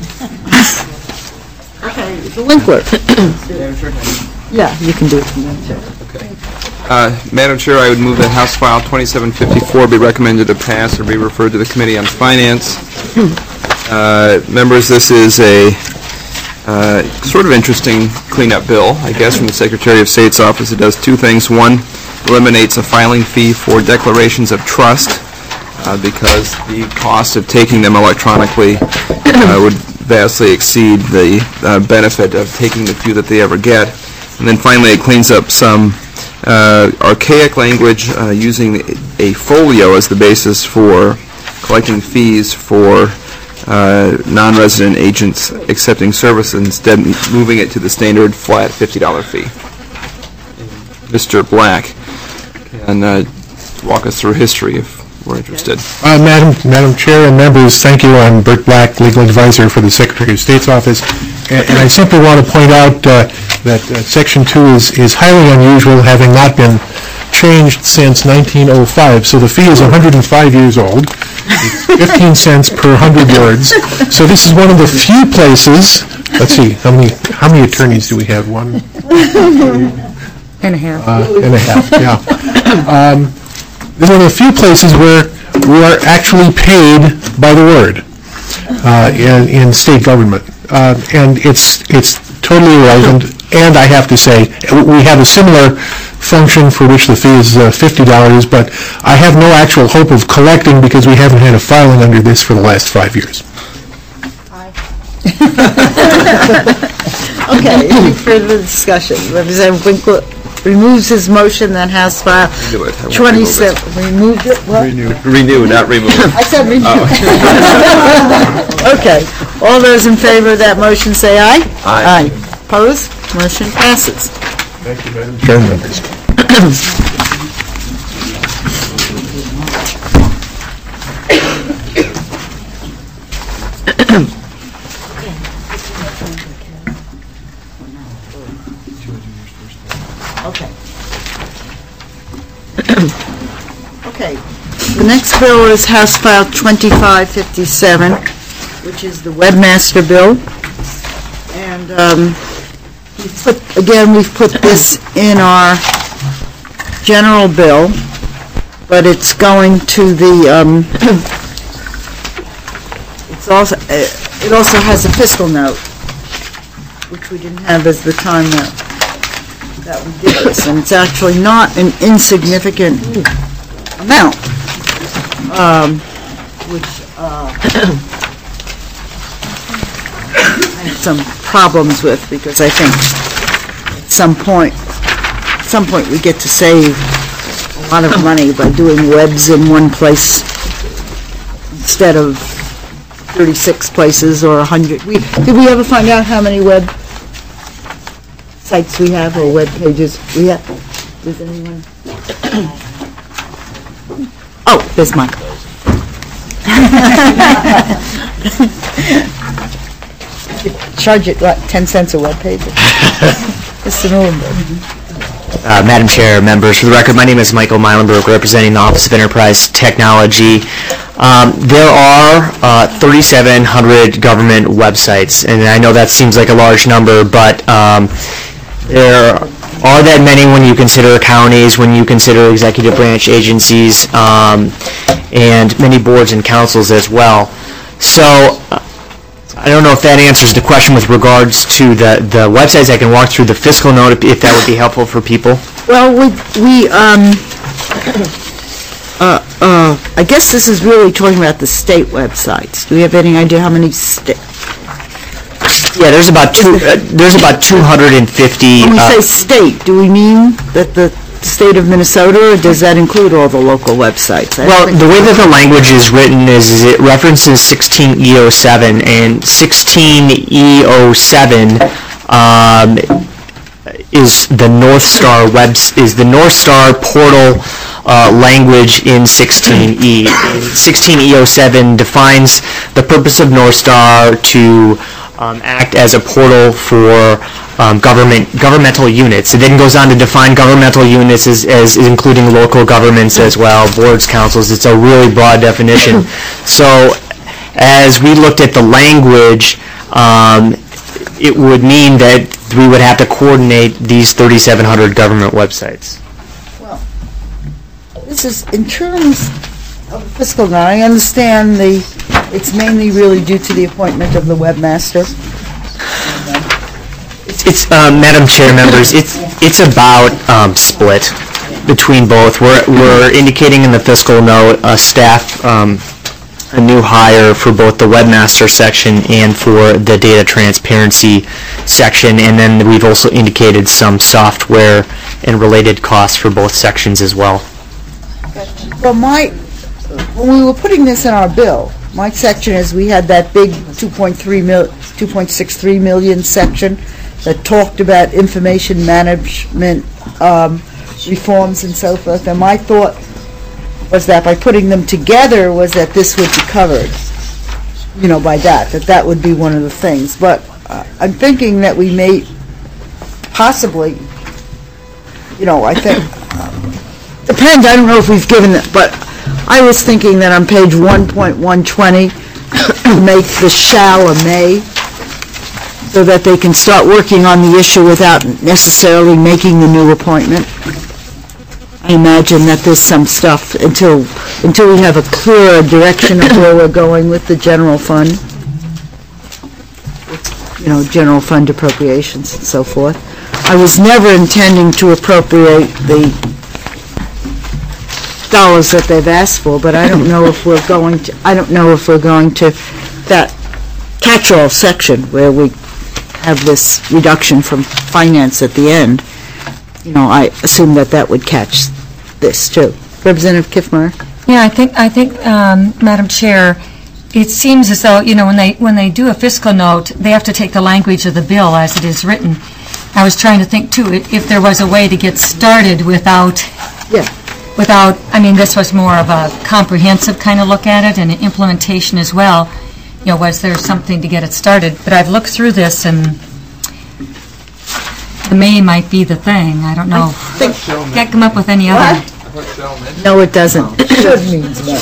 Okay, the link work. Yeah, you can do it from there, too. Uh, Madam Chair, I would move that House File twenty-seven fifty-four be recommended to pass or be referred to the Committee on Finance. Uh, Members, this is a uh, sort of interesting cleanup bill, I guess, from the Secretary of State's office. It does two things. One, eliminates a filing fee for declarations of trust uh, because the cost of taking them electronically uh, would vastly exceed the uh, benefit of taking the few that they ever get. And then finally, it cleans up some uh, archaic language uh, using a folio as the basis for collecting fees for uh, non-resident agents accepting service, instead moving it to the standard flat fifty dollar fee. Mister Black can uh, walk us through history of we're interested. Uh, Madam Madam Chair and members, thank you. I'm Bert Black, Legal Advisor for the Secretary of State's Office. And and I simply want to point out uh, that uh, Section two is is highly unusual, having not been changed since nineteen oh five. So the fee is one hundred five years old. It's fifteen cents per one hundred words. So this is one of the few places, let's see, how many how many attorneys do we have? One? And a half. Uh, and a half, yeah. Um, This is one of the few places where we are actually paid by the word uh, in, in state government. Uh, and it's, it's totally irrelevant. And I have to say, we have a similar function for which the fee is uh, fifty dollars, but I have no actual hope of collecting because we haven't had a filing under this for the last five years. Okay, any further discussion? Representative Winkler removes his motion, then House File Do it. I won't twenty-seven, removed it, what? Renew, not remove. I said renew. Okay, all those in favor of that motion say aye. Aye. Aye. Opposed? Motion passes. Thank you, Madam Chair and members. Okay. Okay, the next bill is House File twenty-five fifty-seven, which is the Webmaster Bill. And um, we've put, again, we've put this in our general bill, but it's going to the, um, it's also, uh, it also has a fiscal note, which we didn't have as the time that that we did this, and it's actually not an insignificant amount, um, which uh, I have some problems with, because I think at some point, at some point we get to save a lot of money by doing webs in one place instead of thirty-six places or one hundred. We, did we ever find out how many web sites we have or web pages we have? Does anyone? Oh, there's Michael. Charge it, what, ten cents a web page? Mister Muhlenberg. Uh, Madam Chair, members, for the record, my name is Michael Meilenberg, representing the Office of Enterprise Technology. Um, there are uh, thirty-seven hundred government websites, and I know that seems like a large number, but um, there are that many when you consider counties, when you consider executive branch agencies, um, and many boards and councils as well. So, uh, I don't know if that answers the question with regards to the, the websites. I can walk through the fiscal note if that would be helpful for people. Well, we, we um, uh, uh, I guess this is really talking about the state websites. Do we have any idea how many state? Yeah, there's about two. Uh, there's about two hundred fifty. When we uh, say state, do we mean that the state of Minnesota, or does that include all the local websites? I Well, think- the way that the language is written is, is it references sixteen E oh seven, and sixteen E oh seven um, is the North Star webs is the North Star portal uh, language in sixteen E. sixteen E oh seven defines the purpose of North Star to um, act as a portal for Um, government governmental units. It then goes on to define governmental units as, as including local governments as well, boards, councils. It's a really broad definition. So as we looked at the language, um, it would mean that we would have to coordinate these thirty-seven hundred government websites. Well, this is, in terms of the fiscal note, I understand the, it's mainly really due to the appointment of the webmaster. It's, uh, Madam Chair, members, it's it's about um, split between both. We're we're indicating in the fiscal note a staff, um, a new hire for both the webmaster section and for the data transparency section, and then we've also indicated some software and related costs for both sections as well. Well, my, when we were putting this in our bill, my section is, we had that big two point three mil, two point six three million section that talked about information management um, reforms and so forth. And my thought was that by putting them together, was that this would be covered, you know, by that, that that would be one of the things. But uh, I'm thinking that we may possibly, you know, I think, um, depends, I don't know if we've given it, but I was thinking that on page one point one twenty, make the shall a may, so that they can start working on the issue without necessarily making the new appointment. I imagine that there's some stuff until, until we have a clearer direction of where we're going with the general fund, you know, general fund appropriations and so forth. I was never intending to appropriate the dollars that they've asked for, but I don't know if we're going to, I don't know if we're going to, that catch-all section where we have this reduction from finance at the end, you know, I assume that that would catch this too. Representative Kiffmeyer? Yeah, I think, I think, um, Madam Chair, it seems as though, you know, when they, when they do a fiscal note, they have to take the language of the bill as it is written. I was trying to think too, if there was a way to get started without, yeah. without, I mean, this was more of a comprehensive kind of look at it and an implementation as well. You know, was there something to get it started? But I've looked through this, and the may might be the thing. I don't know. I Can't come up with any other. No, it doesn't. Should means may.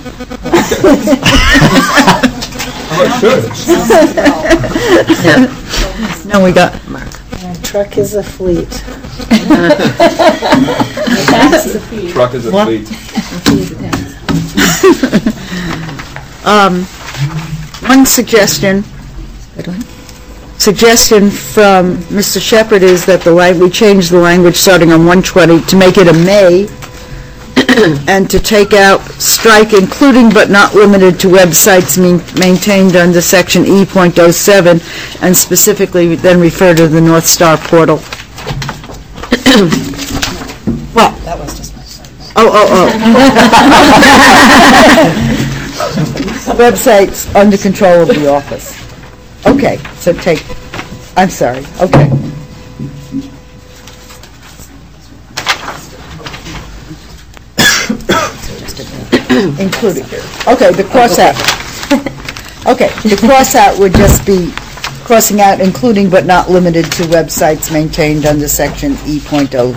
No, we got. Truck is a fleet. Truck is a What? fleet. Um, one suggestion, suggestion from Mister Shepherd is that the lang, we change the language starting on one twenty to make it a may, and to take out, strike including but not limited to websites mean- maintained under section E point oh seven, and specifically then refer to the North Star portal. What? That was just my son. Oh, oh, oh. Websites under control of the office. Okay, so take, I'm sorry, okay. Including, okay, the cross out. Okay, the cross out would just be crossing out including but not limited to websites maintained under section E point oh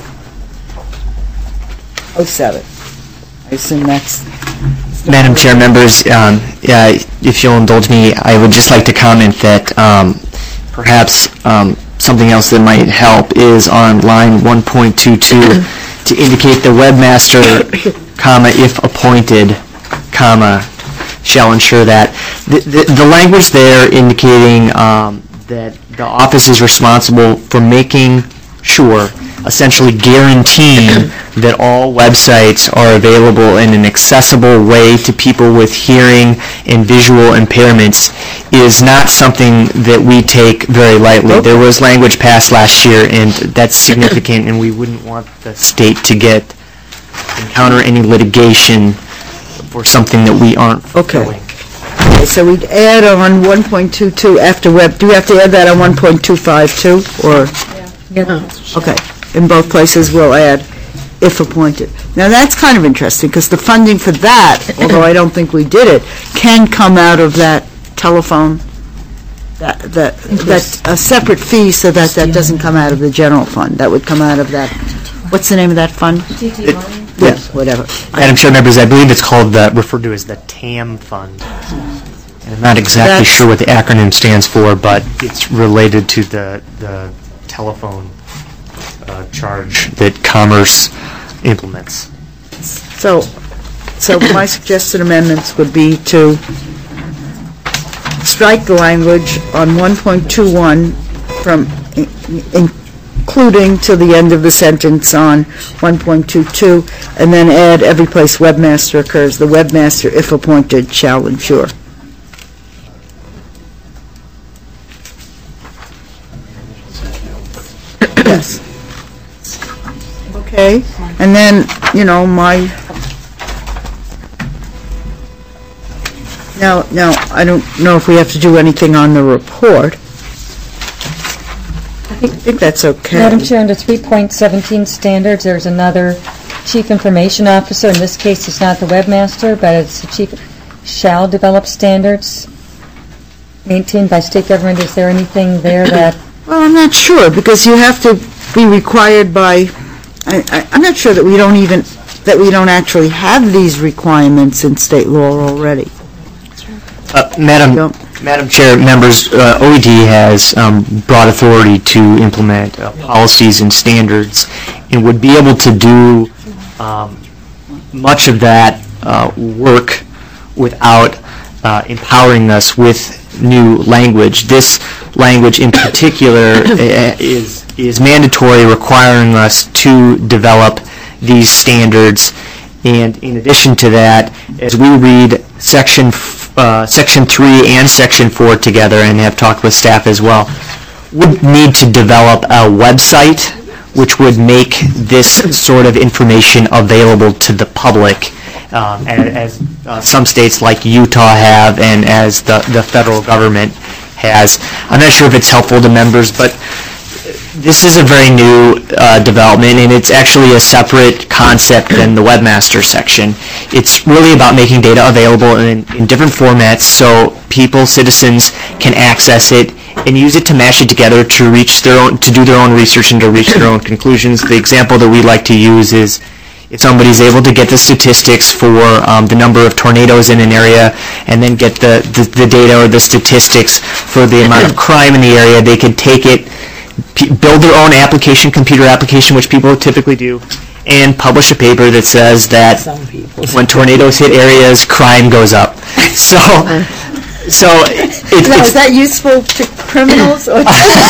seven. I assume that's... Madam Chair, members, um, uh, if you'll indulge me, I would just like to comment that um, perhaps um, something else that might help is on line one point two two to indicate the webmaster, comma, if appointed, comma, shall ensure that. The, the, the language there indicating um, that the office is responsible for making sure, essentially guaranteeing that all websites are available in an accessible way to people with hearing and visual impairments is not something that we take very lightly. There was language passed last year, and that's significant, and we wouldn't want the state to get, encounter any litigation for something that we aren't fulfilling. Okay, so we'd add on one point two two after web, do we have to add that on one point two five too, or? Yeah. Okay, in both places we'll add, if appointed. Now, that's kind of interesting, because the funding for that, although I don't think we did it, can come out of that telephone, that, that, that, a separate fee, so that that doesn't come out of the general fund. That would come out of that, what's the name of that fund? Yeah, whatever. Madam Chair, members, I believe it's called, the, referred to as the T A M fund. And I'm not exactly That's- sure what the acronym stands for, but it's related to the, the telephone uh, charge that Commerce implements. So, so my suggested amendments would be to strike the language on one point two one from i- including to the end of the sentence on one point two two, and then add every place webmaster occurs, the webmaster, if appointed, shall ensure. Yes. Okay, and then, you know, my, now, now, I don't know if we have to do anything on the report. I think, I think that's okay. Madam Chair, under three point seventeen standards, there's another chief information officer, in this case, it's not the webmaster, but it's the chief, shall develop standards maintained by state government. Is there anything there that... Well, I'm not sure, because you have to be required by, I, I, I'm not sure that we don't even, that we don't actually have these requirements in state law already. Uh, Madam, Madam Chair, members, uh, O E D has um, broad authority to implement uh, policies and standards, and would be able to do um, much of that uh, work without uh, empowering us with new language. This language in particular is is mandatory, requiring us to develop these standards. And in addition to that, as we read section uh, section three and section four together, and have talked with staff as well, would need to develop a website which would make this sort of information available to the public. Um, as uh, some states like Utah have, and as the, the federal government has. I'm not sure if it's helpful to members, but this is a very new uh, development, and it's actually a separate concept than the webmaster section. It's really about making data available in, in different formats so people, citizens, can access it and use it to mash it together to reach their own, to do their own research and to reach their own conclusions. The example that we like to use is if somebody's able to get the statistics for um, the number of tornadoes in an area, and then get the, the, the data or the statistics for the amount of crime in the area, they could take it, p- build their own application, computer application, which people typically do, and publish a paper that says that when tornadoes hit areas, crime goes up. So, so it, Now, it's... is that useful to criminals or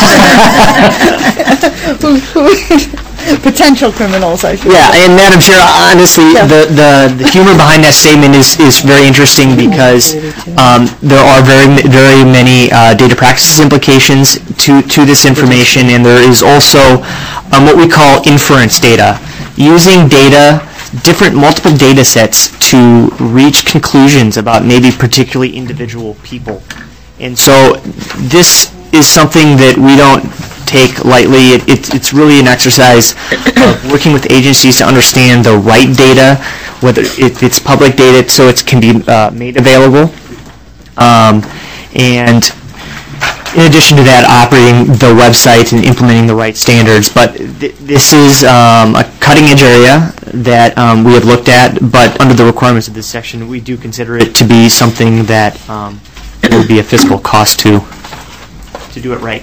who, who, potential criminals, I should Yeah, say. and Madam Chair, honestly, Yeah. the, the, the humor behind that statement is, is very interesting because um, there are very very many uh, data practices implications to, to this information, and there is also um, what we call inference data, using data, different multiple data sets to reach conclusions about maybe particularly individual people. And so this is something that we don't take lightly. It, it, it's really an exercise of working with agencies to understand the right data, whether it, it's public data, so it can be uh, made available. Um, and in addition to that, operating the website and implementing the right standards. But th- this is um, a cutting-edge area that um, we have looked at, but under the requirements of this section, we do consider it to be something that um, would be a fiscal cost to to do it right.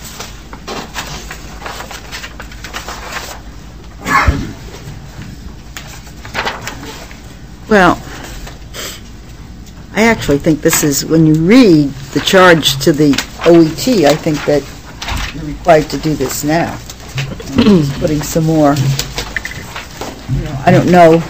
Well, I actually think this is, when you read the charge to the O E T, I think that you're required to do this now. And just putting some more, you know, I don't know.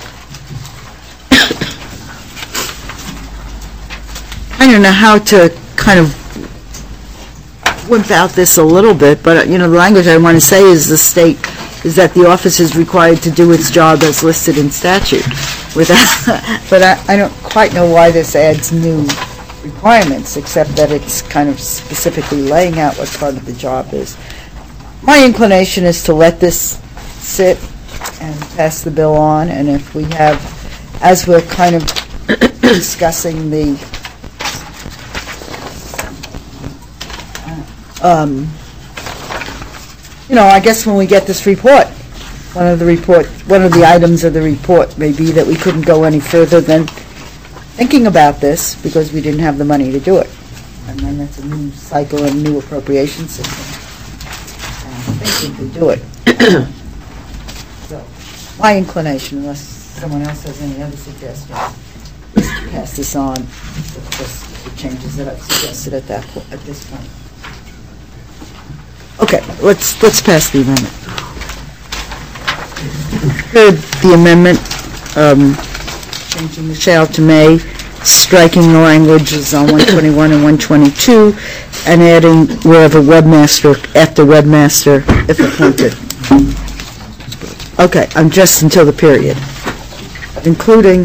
I don't know how to kind of wimp out this a little bit, but, you know, the language I want to say is the state, is that the office is required to do its job as listed in statute. Without, but I, I don't quite know why this adds new requirements, except that it's kind of specifically laying out what part of the job is. My inclination is to let this sit and pass the bill on, and if we have, as we're kind of discussing the, um, you know, I guess when we get this report, one of the report, one of the items of the report may be that we couldn't go any further than thinking about this because we didn't have the money to do it. And then it's a new cycle and new appropriation system. And I think we could do it. So, my inclination, unless someone else has any other suggestions, is to pass this on with just the changes that I've suggested at that po- at this point. Okay, let's let's pass the amendment. Heard the amendment, um, changing the shall to may, striking the languages on one twenty-one and one twenty-two, and adding wherever webmaster, after webmaster, if appointed. Okay, I'm just until the period, including,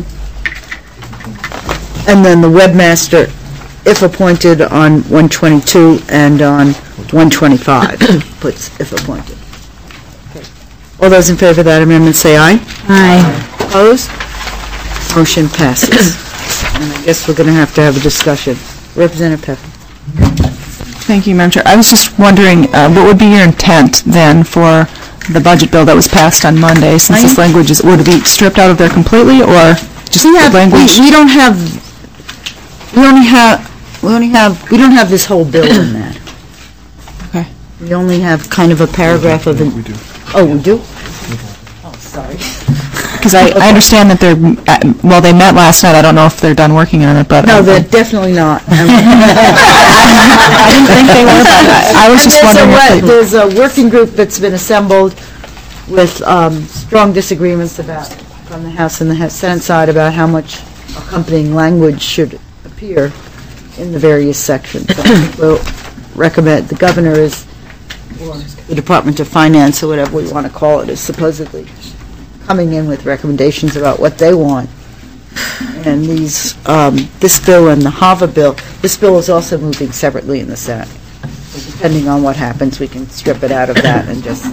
and then the webmaster, if appointed on one twenty-two and on one twenty-five, puts if appointed. All those in favor of that amendment say aye. Aye. Opposed? Motion passes. And I guess we're going to have to have a discussion. Representative Pepin. Thank you, Madam Chair. I was just wondering, uh, what would be your intent then for the budget bill that was passed on Monday, since this language is, would it be stripped out of there completely, or just We the have, language? we we don't have, we only have, we only have, we don't have this whole bill in that. Okay. We only have kind of a paragraph of it. We do. Oh, we do? Oh, sorry. Because I, I understand that they're, uh, well, they met last night. I don't know if they're done working on it, but. No, um, they're definitely not. I didn't think they were, but I I was And just there's a wondering. wa- if they- There's a working group that's been assembled with um, strong disagreements about, from the House and the House- Senate side, about how much accompanying language should appear in the various sections. So I think we'll recommend, the governor is, or the Department of Finance, or whatever we want to call it, is supposedly coming in with recommendations about what they want. And these, um, this bill and the HAVA bill, this bill is also moving separately in the Senate. So depending on what happens, we can strip it out of that and just...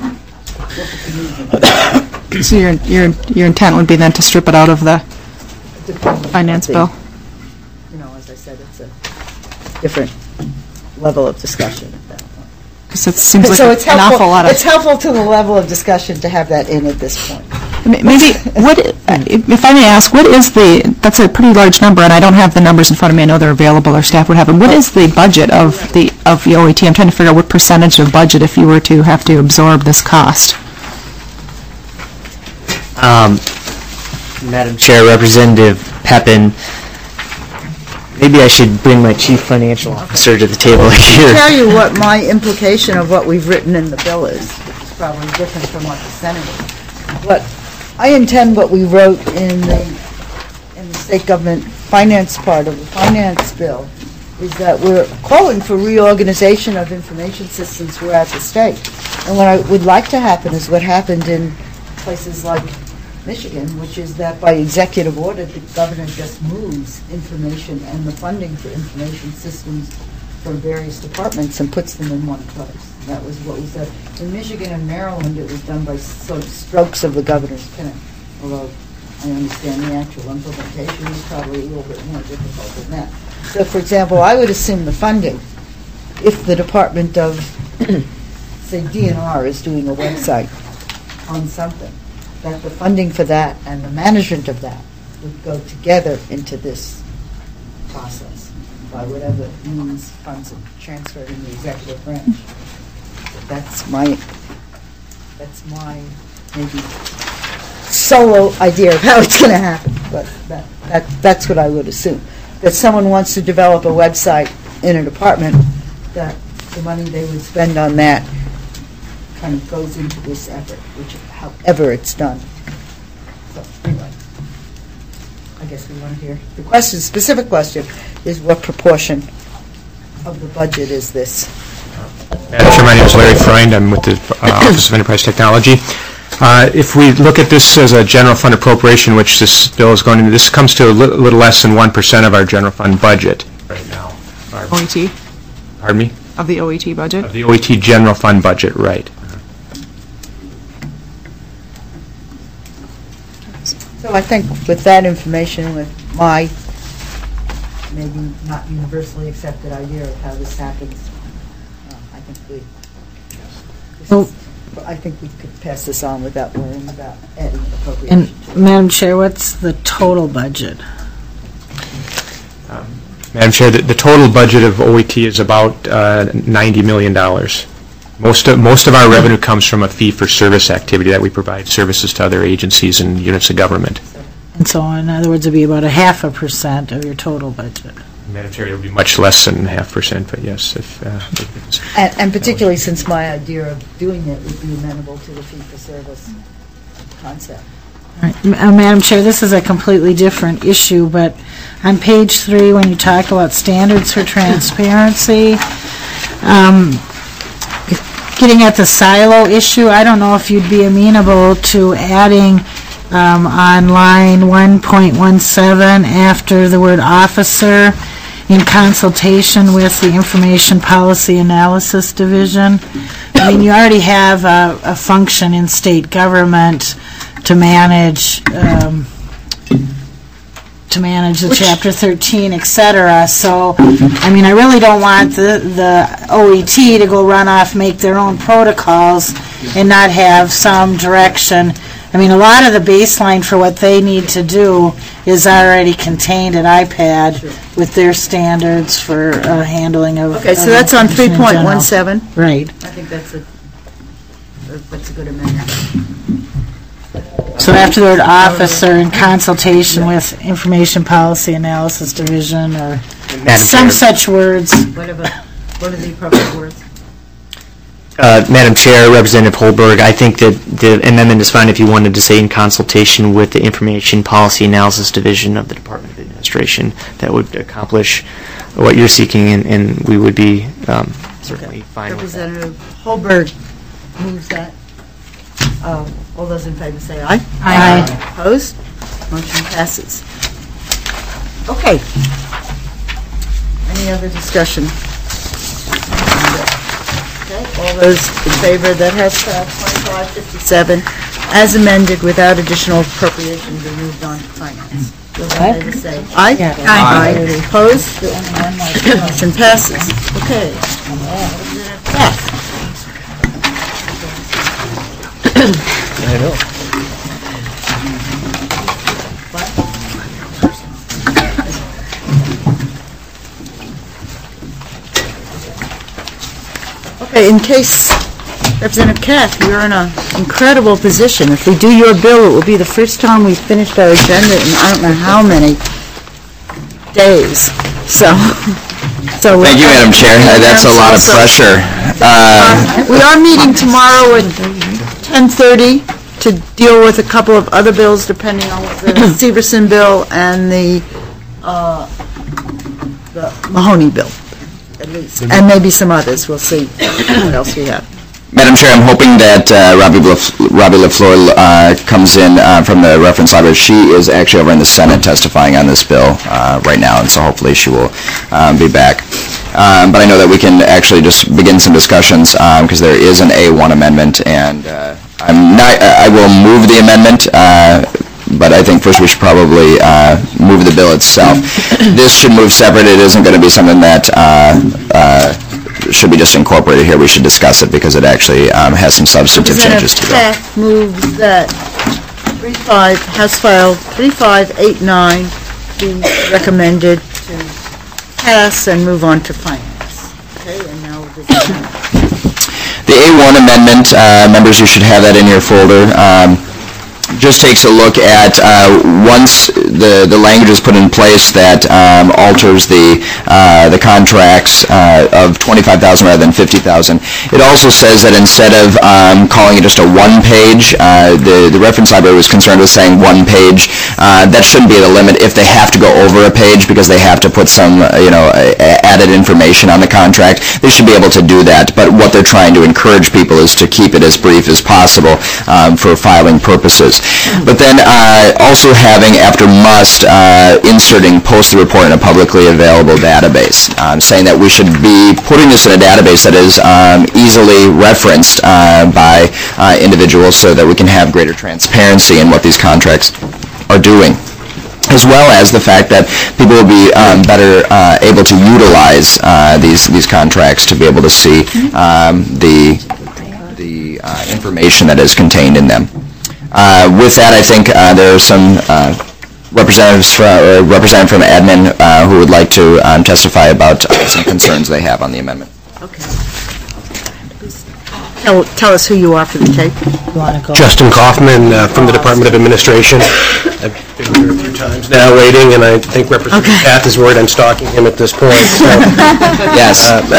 So your, your, your intent would be then to strip it out of the finance bill? You know, as I said, it's a different level of discussion at that point. Because it seems like So it's an helpful- awful lot of. It's helpful to the level of discussion to have that in at this point. M- Maybe, what, if I may ask, what is the, that's a pretty large number, and I don't have the numbers in front of me, I know they're available, or staff would have them. What is the budget of the, of the O E T? I'm trying to figure out what percentage of budget if you were to have to absorb this cost. Um, Madam Chair, Representative Pepin, maybe I should bring my Chief Financial Officer to the table I'll here. tell you what my implication of what we've written in the bill is, which is probably different from what the Senate is. But I intend what we wrote in the, in the state government finance part of the finance bill, is that we're calling for reorganization of information systems throughout the state. And what I would like to happen is what happened in places like Michigan, which is that by executive order, the governor just moves information and the funding for information systems from various departments and puts them in one place. That was what was done. In Michigan and Maryland, it was done by sort of strokes of the governor's pen, although I understand the actual implementation is probably a little bit more difficult than that. So, for example, I would assume the funding, if the Department of, say, D N R is doing a website on something, that the funding for that and the management of that would go together into this process by whatever means funds are transferred in the executive branch. That's my, that's my maybe solo idea of how it's going to happen, but that, that that's what I would assume. That someone wants to develop a website in a department, that the money they would spend on that kind of goes into this effort, which however it's done. So, anyway, I guess we want to hear. The question, specific question, is what proportion of the budget is this? Madam Chair, my name is Larry Freund. I'm with the uh, Office of Enterprise Technology. Uh, If we look at this as a general fund appropriation, which this bill is going into, this comes to a li- little less than one percent of our general fund budget right now. Our- O E T, Pardon me? of the O E T budget? Of the O E T general fund budget, right. So I think with that information, with my maybe not universally accepted idea of how this happens, uh, I think we, this is- I think we could pass this on without worrying about adding appropriation. And, Madam Chair, what's the total budget? Madam Chair, the, the total budget of O E T is about uh, ninety million dollars. Most of, most of our revenue comes from a fee-for-service activity that we provide services to other agencies and units of government. And so, in other words, it'd be about a half a percent of your total budget. Madam Chair, it would be much less than half percent, but yes, if, uh, if it's- And, and particularly since my idea of doing it would be amenable to the fee-for-service concept. All right. M- uh, Madam Chair, this is a completely different issue, but on page three, when you talk about standards for transparency, um, getting at the silo issue, I don't know if you'd be amenable to adding um, on line one point one seven after the word officer, in consultation with the Information Policy Analysis Division. I mean, you already have a, a function in state government to manage, um, to manage the Chapter thirteen, et cetera. So, I mean, I really don't want the, the O E T to go run off, make their own protocols, and not have some direction. I mean, a lot of the baseline for what they need to do is already contained at I PAD with their standards for uh, handling of... Okay, so of that's on information three in point general. one seven? Right. I think that's a, that's a good amendment. So after the word officer, in consultation with Information Policy Analysis Division, or Madam some Chair. such words. Whatever, what are the appropriate words? Uh, Madam Chair, Representative Holberg, I think that the amendment is fine if you wanted to say in consultation with the Information Policy Analysis Division of the Department of Administration. That would accomplish what you're seeking, and, and we would be um, certainly fine with that. Representative Holberg moves that. Um, All those in favor say aye. Aye. Opposed? Motion passes. Okay. Any other discussion? Okay, all those in favor, that has passed twenty-five fifty-seven, as amended without additional appropriation, be moved on to finance. Those in favor say aye. Aye. Opposed? Motion passes. Okay. Yes. I know. Okay, in case, Representative Kath, you're in an incredible position. If we do your bill, it will be the first time we've finished our agenda in I don't know how many days. So, so. Thank you, Madam Chair. Uh, That's a lot of pressure. Uh, We are meeting tomorrow at ten thirty to deal with a couple of other bills, depending on what the Severson bill and the, uh, the Mahoney bill, at least, and maybe some others. We'll see what else we have. Madam Chair, I'm hoping that uh, Robbie Laf- Robbie LaFleur uh, comes in uh, from the reference library. She is actually over in the Senate testifying on this bill uh, right now, and so hopefully she will um, be back. Um, But I know that we can actually just begin some discussions, because there is an A one amendment, and uh, I'm not, I will move the amendment, uh, but I think first we should probably uh, move the bill itself. This should move separate. It isn't going to be something that uh, uh, should be just incorporated here. We should discuss it because it actually um, has some substantive changes to it. Representative Kath moves that thirty-five, House File three five eight nine be recommended to pass and move on to finance. Okay, and now this The A one amendment, uh, members, you should have that in your folder. Um, just takes a look at, uh, once the, the language is put in place that um, alters the, uh, the contracts uh, of twenty-five thousand rather than fifty thousand. It also says that instead of um, calling it just a one-page, uh, the, the reference library was concerned with saying one page. Uh, that shouldn't be the limit if they have to go over a page because they have to put some, uh, you know, a- added information on the contract. They should be able to do that, but what they're trying to encourage people is to keep it as brief as possible um, for filing purposes. But then uh, also having, after must, uh, inserting post the report in a publicly available database, um, saying that we should be putting this in a database that is um, easily referenced uh, by uh, individuals so that we can have greater transparency in what these contracts are doing, as well as the fact that people will be um, better uh, able to utilize uh, these these contracts to be able to see um, the the uh, information that is contained in them. Uh, with that, I think uh, there are some uh, representatives from, or representative from admin uh, who would like to um, testify about uh, some concerns they have on the amendment. Okay. Tell, tell us who you are for the tape. You want to go? Justin Kaufman uh, from the Department of Administration. I've been here a few times now waiting, and I think Representative Kath is worried I'm stalking him at this point. So. Yes.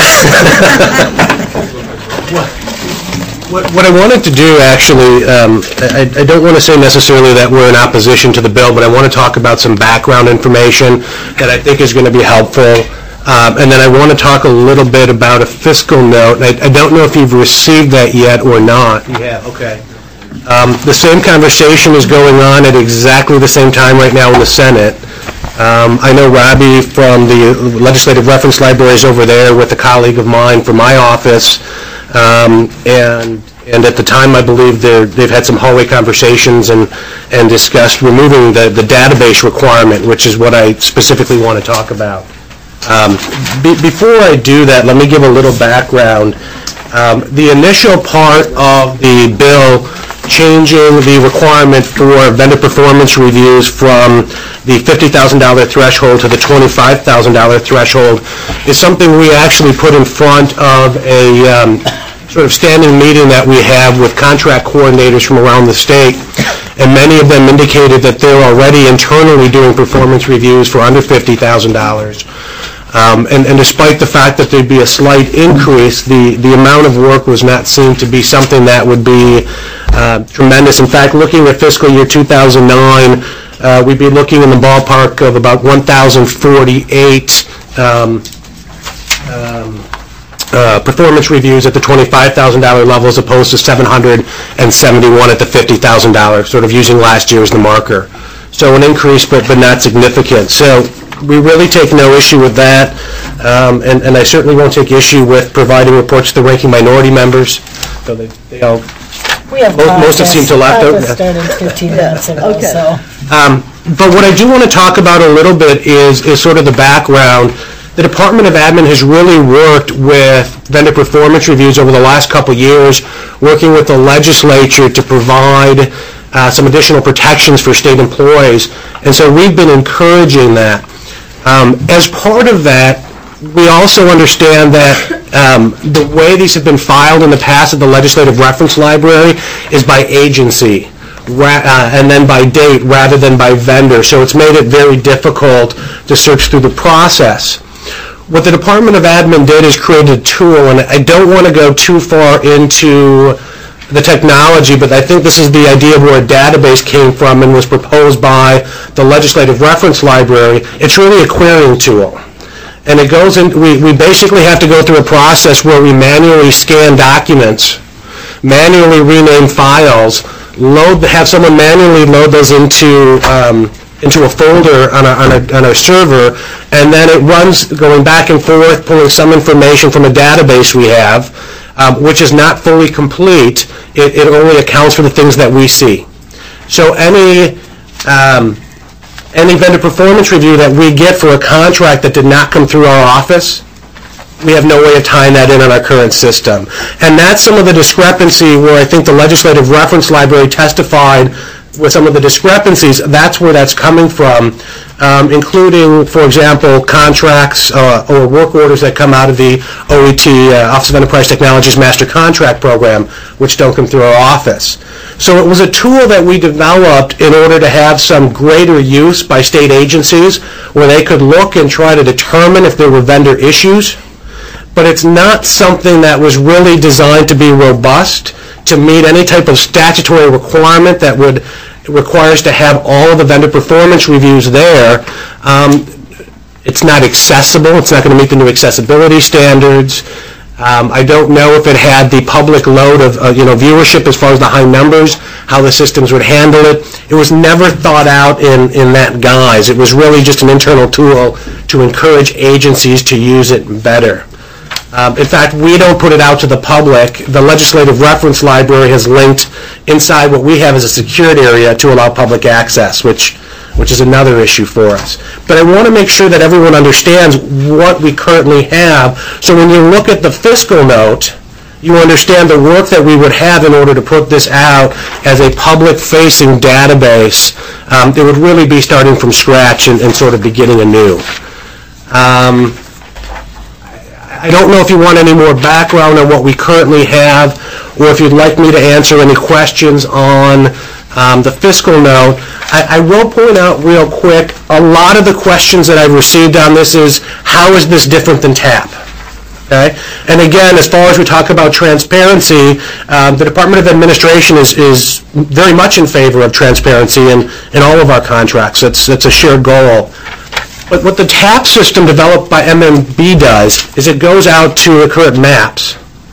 What what I wanted to do, actually, um, I I don't want to say necessarily that we're in opposition to the bill, but I want to talk about some background information that I think is going to be helpful. Um, And then I want to talk a little bit about a fiscal note. I I don't know if you've received that yet or not. Yeah, okay. Um, The same conversation is going on at exactly the same time right now in the Senate. Um, I know Robbie from the Legislative Reference Library is over there with a colleague of mine from my office, um, and and at the time, I believe they're, they've had some hallway conversations and, and discussed removing the, the database requirement, which is what I specifically want to talk about. Um, be, before I do that, let me give a little background. Um, the initial part of the bill changing the requirement for vendor performance reviews from the fifty thousand dollar threshold to the twenty-five thousand dollar threshold is something we actually put in front of a um, sort of standing meeting that we have with contract coordinators from around the state, and many of them indicated that they're already internally doing performance reviews for under fifty thousand dollars. Um, and, and despite the fact that there'd be a slight increase, the, the amount of work was not seen to be something that would be uh, tremendous. In fact, looking at fiscal year two thousand nine, uh, we'd be looking in the ballpark of about one thousand forty-eight um, um, Uh, performance reviews at the twenty-five thousand dollar level as opposed to seven hundred seventy-one at the fifty thousand dollar, sort of using last year as the marker. So an increase, but, but not significant. So we really take no issue with that, um, and, and I certainly won't take issue with providing reports to the ranking minority members. So they, they all, We have most, most have seemed to left out. started fifteen minutes ago, so. Um, but what I do want to talk about a little bit is, is sort of the background. The Department of Admin has really worked with vendor performance reviews over the last couple years, working with the legislature to provide uh, some additional protections for state employees, and so we've been encouraging that. Um, as part of that, we also understand that um, the way these have been filed in the past at the Legislative Reference Library is by agency, ra- uh, and then by date rather than by vendor, so it's made it very difficult to search through the process. What the Department of Admin did is create a tool, and I don't want to go too far into the technology, but I think this is the idea of where a database came from and was proposed by the Legislative Reference Library. It's really a querying tool. And it goes in, we, we basically have to go through a process where we manually scan documents, manually rename files, load, have someone manually load those into um, into a folder on a, on, a, on a server, and then it runs going back and forth, pulling some information from a database we have, um, which is not fully complete. It, it only accounts for the things that we see. So any um, any vendor performance review that we get for a contract that did not come through our office, we have no way of tying that in on our current system. And that's some of the discrepancy where I think the Legislative Reference Library testified with some of the discrepancies. That's where that's coming from, um, including, for example, contracts uh, or work orders that come out of the O E T, uh, Office of Enterprise Technology's Master Contract Program, which don't come through our office. So it was a tool that we developed in order to have some greater use by state agencies where they could look and try to determine if there were vendor issues, but it's not something that was really designed to be robust to meet any type of statutory requirement that would requires to have all of the vendor performance reviews there. Um, it's not accessible. It's not going to meet the new accessibility standards. Um, I don't know if it had the public load of uh, you know viewership as far as the high numbers, how the systems would handle it. It was never thought out in, in that guise. It was really just an internal tool to encourage agencies to use it better. Um, in fact, we don't put it out to the public. The Legislative Reference Library has linked inside what we have as a secured area to allow public access, which which is another issue for us. But I want to make sure that everyone understands what we currently have. So when you look at the fiscal note, you understand the work that we would have in order to put this out as a public-facing database. Um, it would really be starting from scratch and, and sort of beginning anew. Um, I don't know if you want any more background on what we currently have, or if you'd like me to answer any questions on um, the fiscal note. I, I will point out real quick, a lot of the questions that I've received on this is, how is this different than TAP? Okay? And again, as far as we talk about transparency, um, the Department of Administration is, is very much in favor of transparency in, in all of our contracts. It's, it's a shared goal. But what the TAP system developed by M M B does is it goes out to the current maps,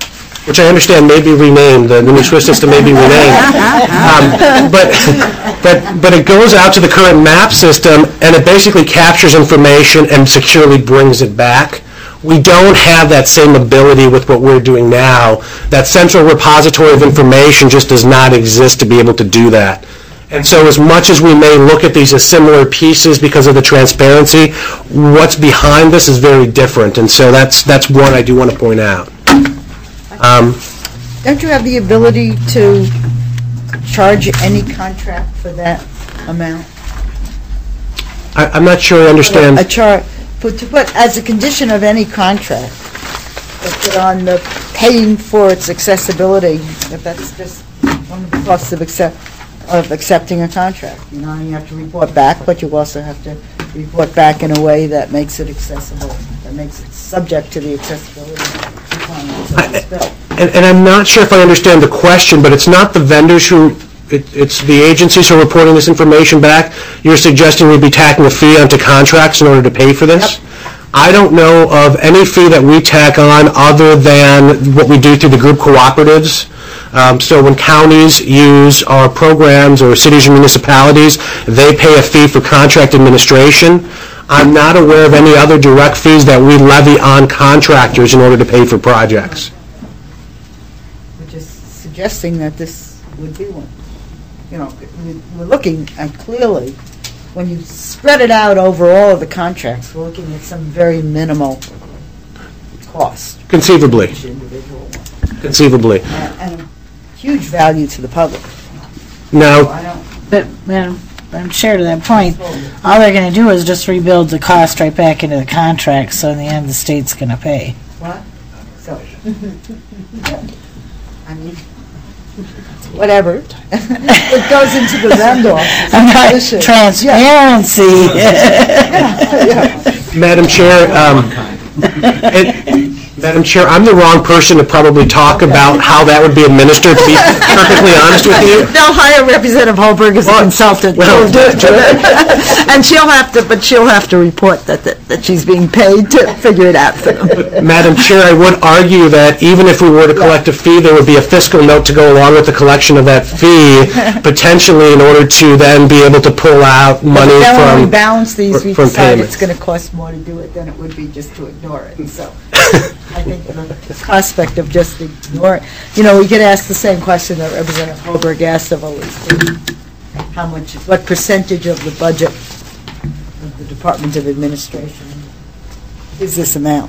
which I understand may be renamed, the new SWIFT system may be renamed. Um, But, but, but it goes out to the current map system, and it basically captures information and securely brings it back. We don't have that same ability with what we're doing now. That central repository of information just does not exist to be able to do that. And so as much as we may look at these as similar pieces because of the transparency, what's behind this is very different. And so that's, that's one I do want to point out. Um, Don't you have the ability to charge any contract for that amount? I, I'm not sure I understand. A char, put, to put, as a condition of any contract, put on the paying for its accessibility, if that's just one of the costs of accept, of accepting a contract. You know, you have to report back, but you also have to report back in a way that makes it accessible, that makes it subject to the accessibility requirements of this bill. And, and I'm not sure if I understand the question, but it's not the vendors who, it, it's the agencies who are reporting this information back. You're suggesting we'd be tacking a fee onto contracts in order to pay for this? Yep. I don't know of any fee that we tack on other than what we do through the group cooperatives. Um, so when counties use our programs, or cities or municipalities, they pay a fee for contract administration. I'm not aware of any other direct fees that we levy on contractors in order to pay for projects. Which is suggesting that this would be one. You know, we're looking at clearly, when you spread it out over all of the contracts, we're looking at some very minimal cost. Conceivably. Each individual one. Conceivably. And, and huge value to the public. No. So I don't, But, Madam, Madam Chair, to that point, all they're going to do is just rebuild the cost right back into the contract, so in the end, the state's going to pay. what? So, I mean, whatever. It goes into the vendor. Transparency. Yeah, yeah. Madam Chair, um, it, Madam Chair, I'm the wrong person to probably talk about how that would be administered, to be perfectly honest with you. They'll hire Representative Holberg as a consultant. well, She'll do it to it. And she'll have to, but she'll have to report that, that, that she's being paid to figure it out for them. Madam Chair, I would argue that even if we were to collect a fee, there would be a fiscal note to go along with the collection of that fee, potentially in order to then be able to pull out money But then when we from, balance these, we from decide it's payments. going to cost more to do it than it would be just to ignore it. So I think the the prospect of just ignoring, you know, we get asked the same question that Representative Holberg asked of Elise. How much, what percentage of the budget of the Department of Administration is this amount?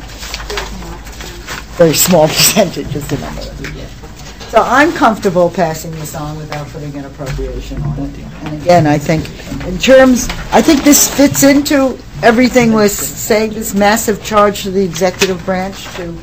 Very small percentage is the number that we get. So I'm comfortable passing this on without putting an appropriation on it. And again, I think in terms, I think this fits into everything we're saying, this massive charge to the executive branch to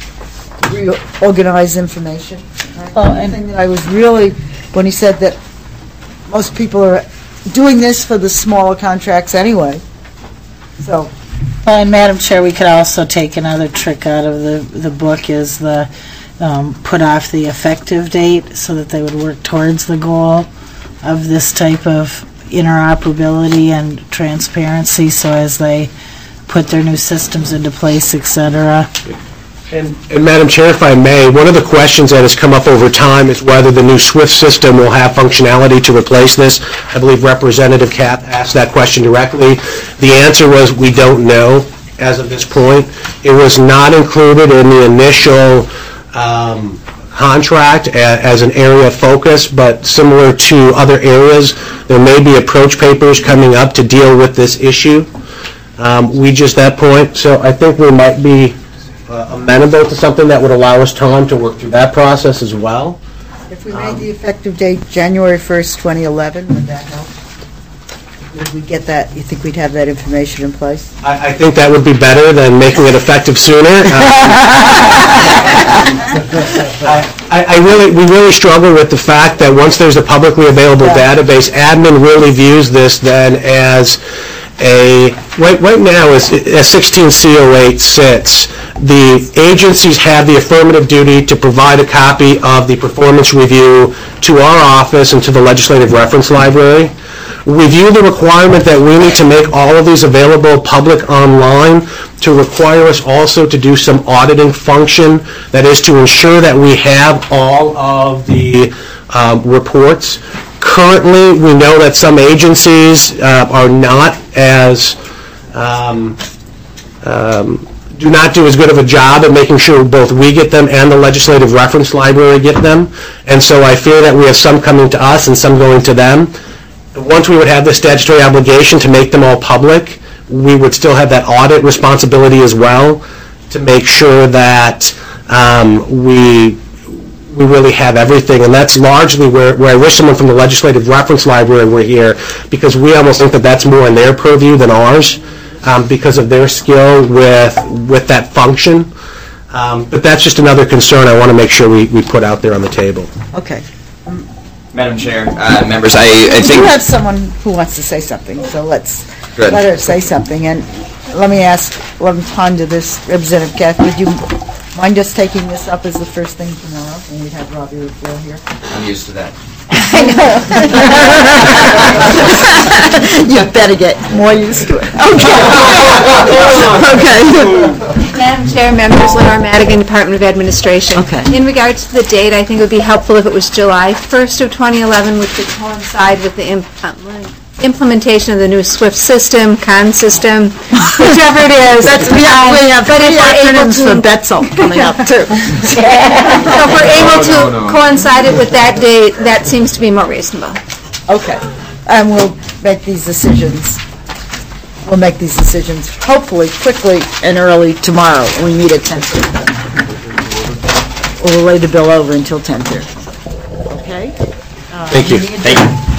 reorganize information. Right? Well, The and- thing that I was really, when he said that most people are doing this for the smaller contracts anyway, so. Well, and Madam Chair, we could also take another trick out of the, the book is the, um, put off the effective date so that they would work towards the goal of this type of interoperability and transparency, so as they put their new systems into place, et cetera. And, and Madam Chair, if I may, one of the questions that has come up over time is whether the new SWIFT system will have functionality to replace this. I believe Representative Kath asked that question directly. The answer was we don't know as of this point. It was not included in the initial um, contract a, as an area of focus, but similar to other areas, there may be approach papers coming up to deal with this issue. Um, we just at that point, so I think we might be Uh, amenable to something that would allow us time to work through that process as well. If we made the effective date January first, twenty eleven, would that help? Would we get that, you think we'd have that information in place? I, I think that would be better than making it effective sooner. Uh, I, I really, we really struggle with the fact that once there's a publicly available Yeah. database, admin really views this then as a, right right now, as as sixteen C oh eight sits, the agencies have the affirmative duty to provide a copy of the performance review to our office and to the Legislative Reference Library. We view the requirement that we need to make all of these available public online to require us also to do some auditing function, that is to ensure that we have all of the um, reports. Currently, we know that some agencies uh, are not as, um, um, do not do as good of a job at making sure both we get them and the Legislative Reference Library get them. And so I fear that we have some coming to us and some going to them. Once we would have the statutory obligation to make them all public, we would still have that audit responsibility as well to make sure that um, we we really have everything. And that's largely where, where I wish someone from the Legislative Reference Library were here, because we almost think that that's more in their purview than ours um, because of their skill with, with that function. Um, but that's just another concern I want to make sure we, we put out there on the table. Okay. Madam Chair, uh, members, I, I We think... do have someone who wants to say something, so let's Good. let her say something. And let me ask, let me ponder this, Representative Kath, would you mind just taking this up as the first thing tomorrow when we have Robbie Ruffalo here? I'm used to that. I know. You better get more used to it. Okay. Okay. Madam Chair, members, Lenore Madigan, Department of Administration. Okay. In regards to the date, I think it would be helpful if it was July first of twenty eleven, which would coincide with the imp- uh, implementation of the new SWIFT system, CON system, whichever it is. That's, we have, we have But if three we're able acronyms to- for Betzel coming up, too. So if we're able to coincide it with that date, that seems to be more reasonable. Okay. And we'll make these decisions. We'll make these decisions hopefully quickly and early tomorrow. We meet at ten thirty. We'll lay the bill over until ten thirty. Okay? Uh, Thank you. meeting Thank you.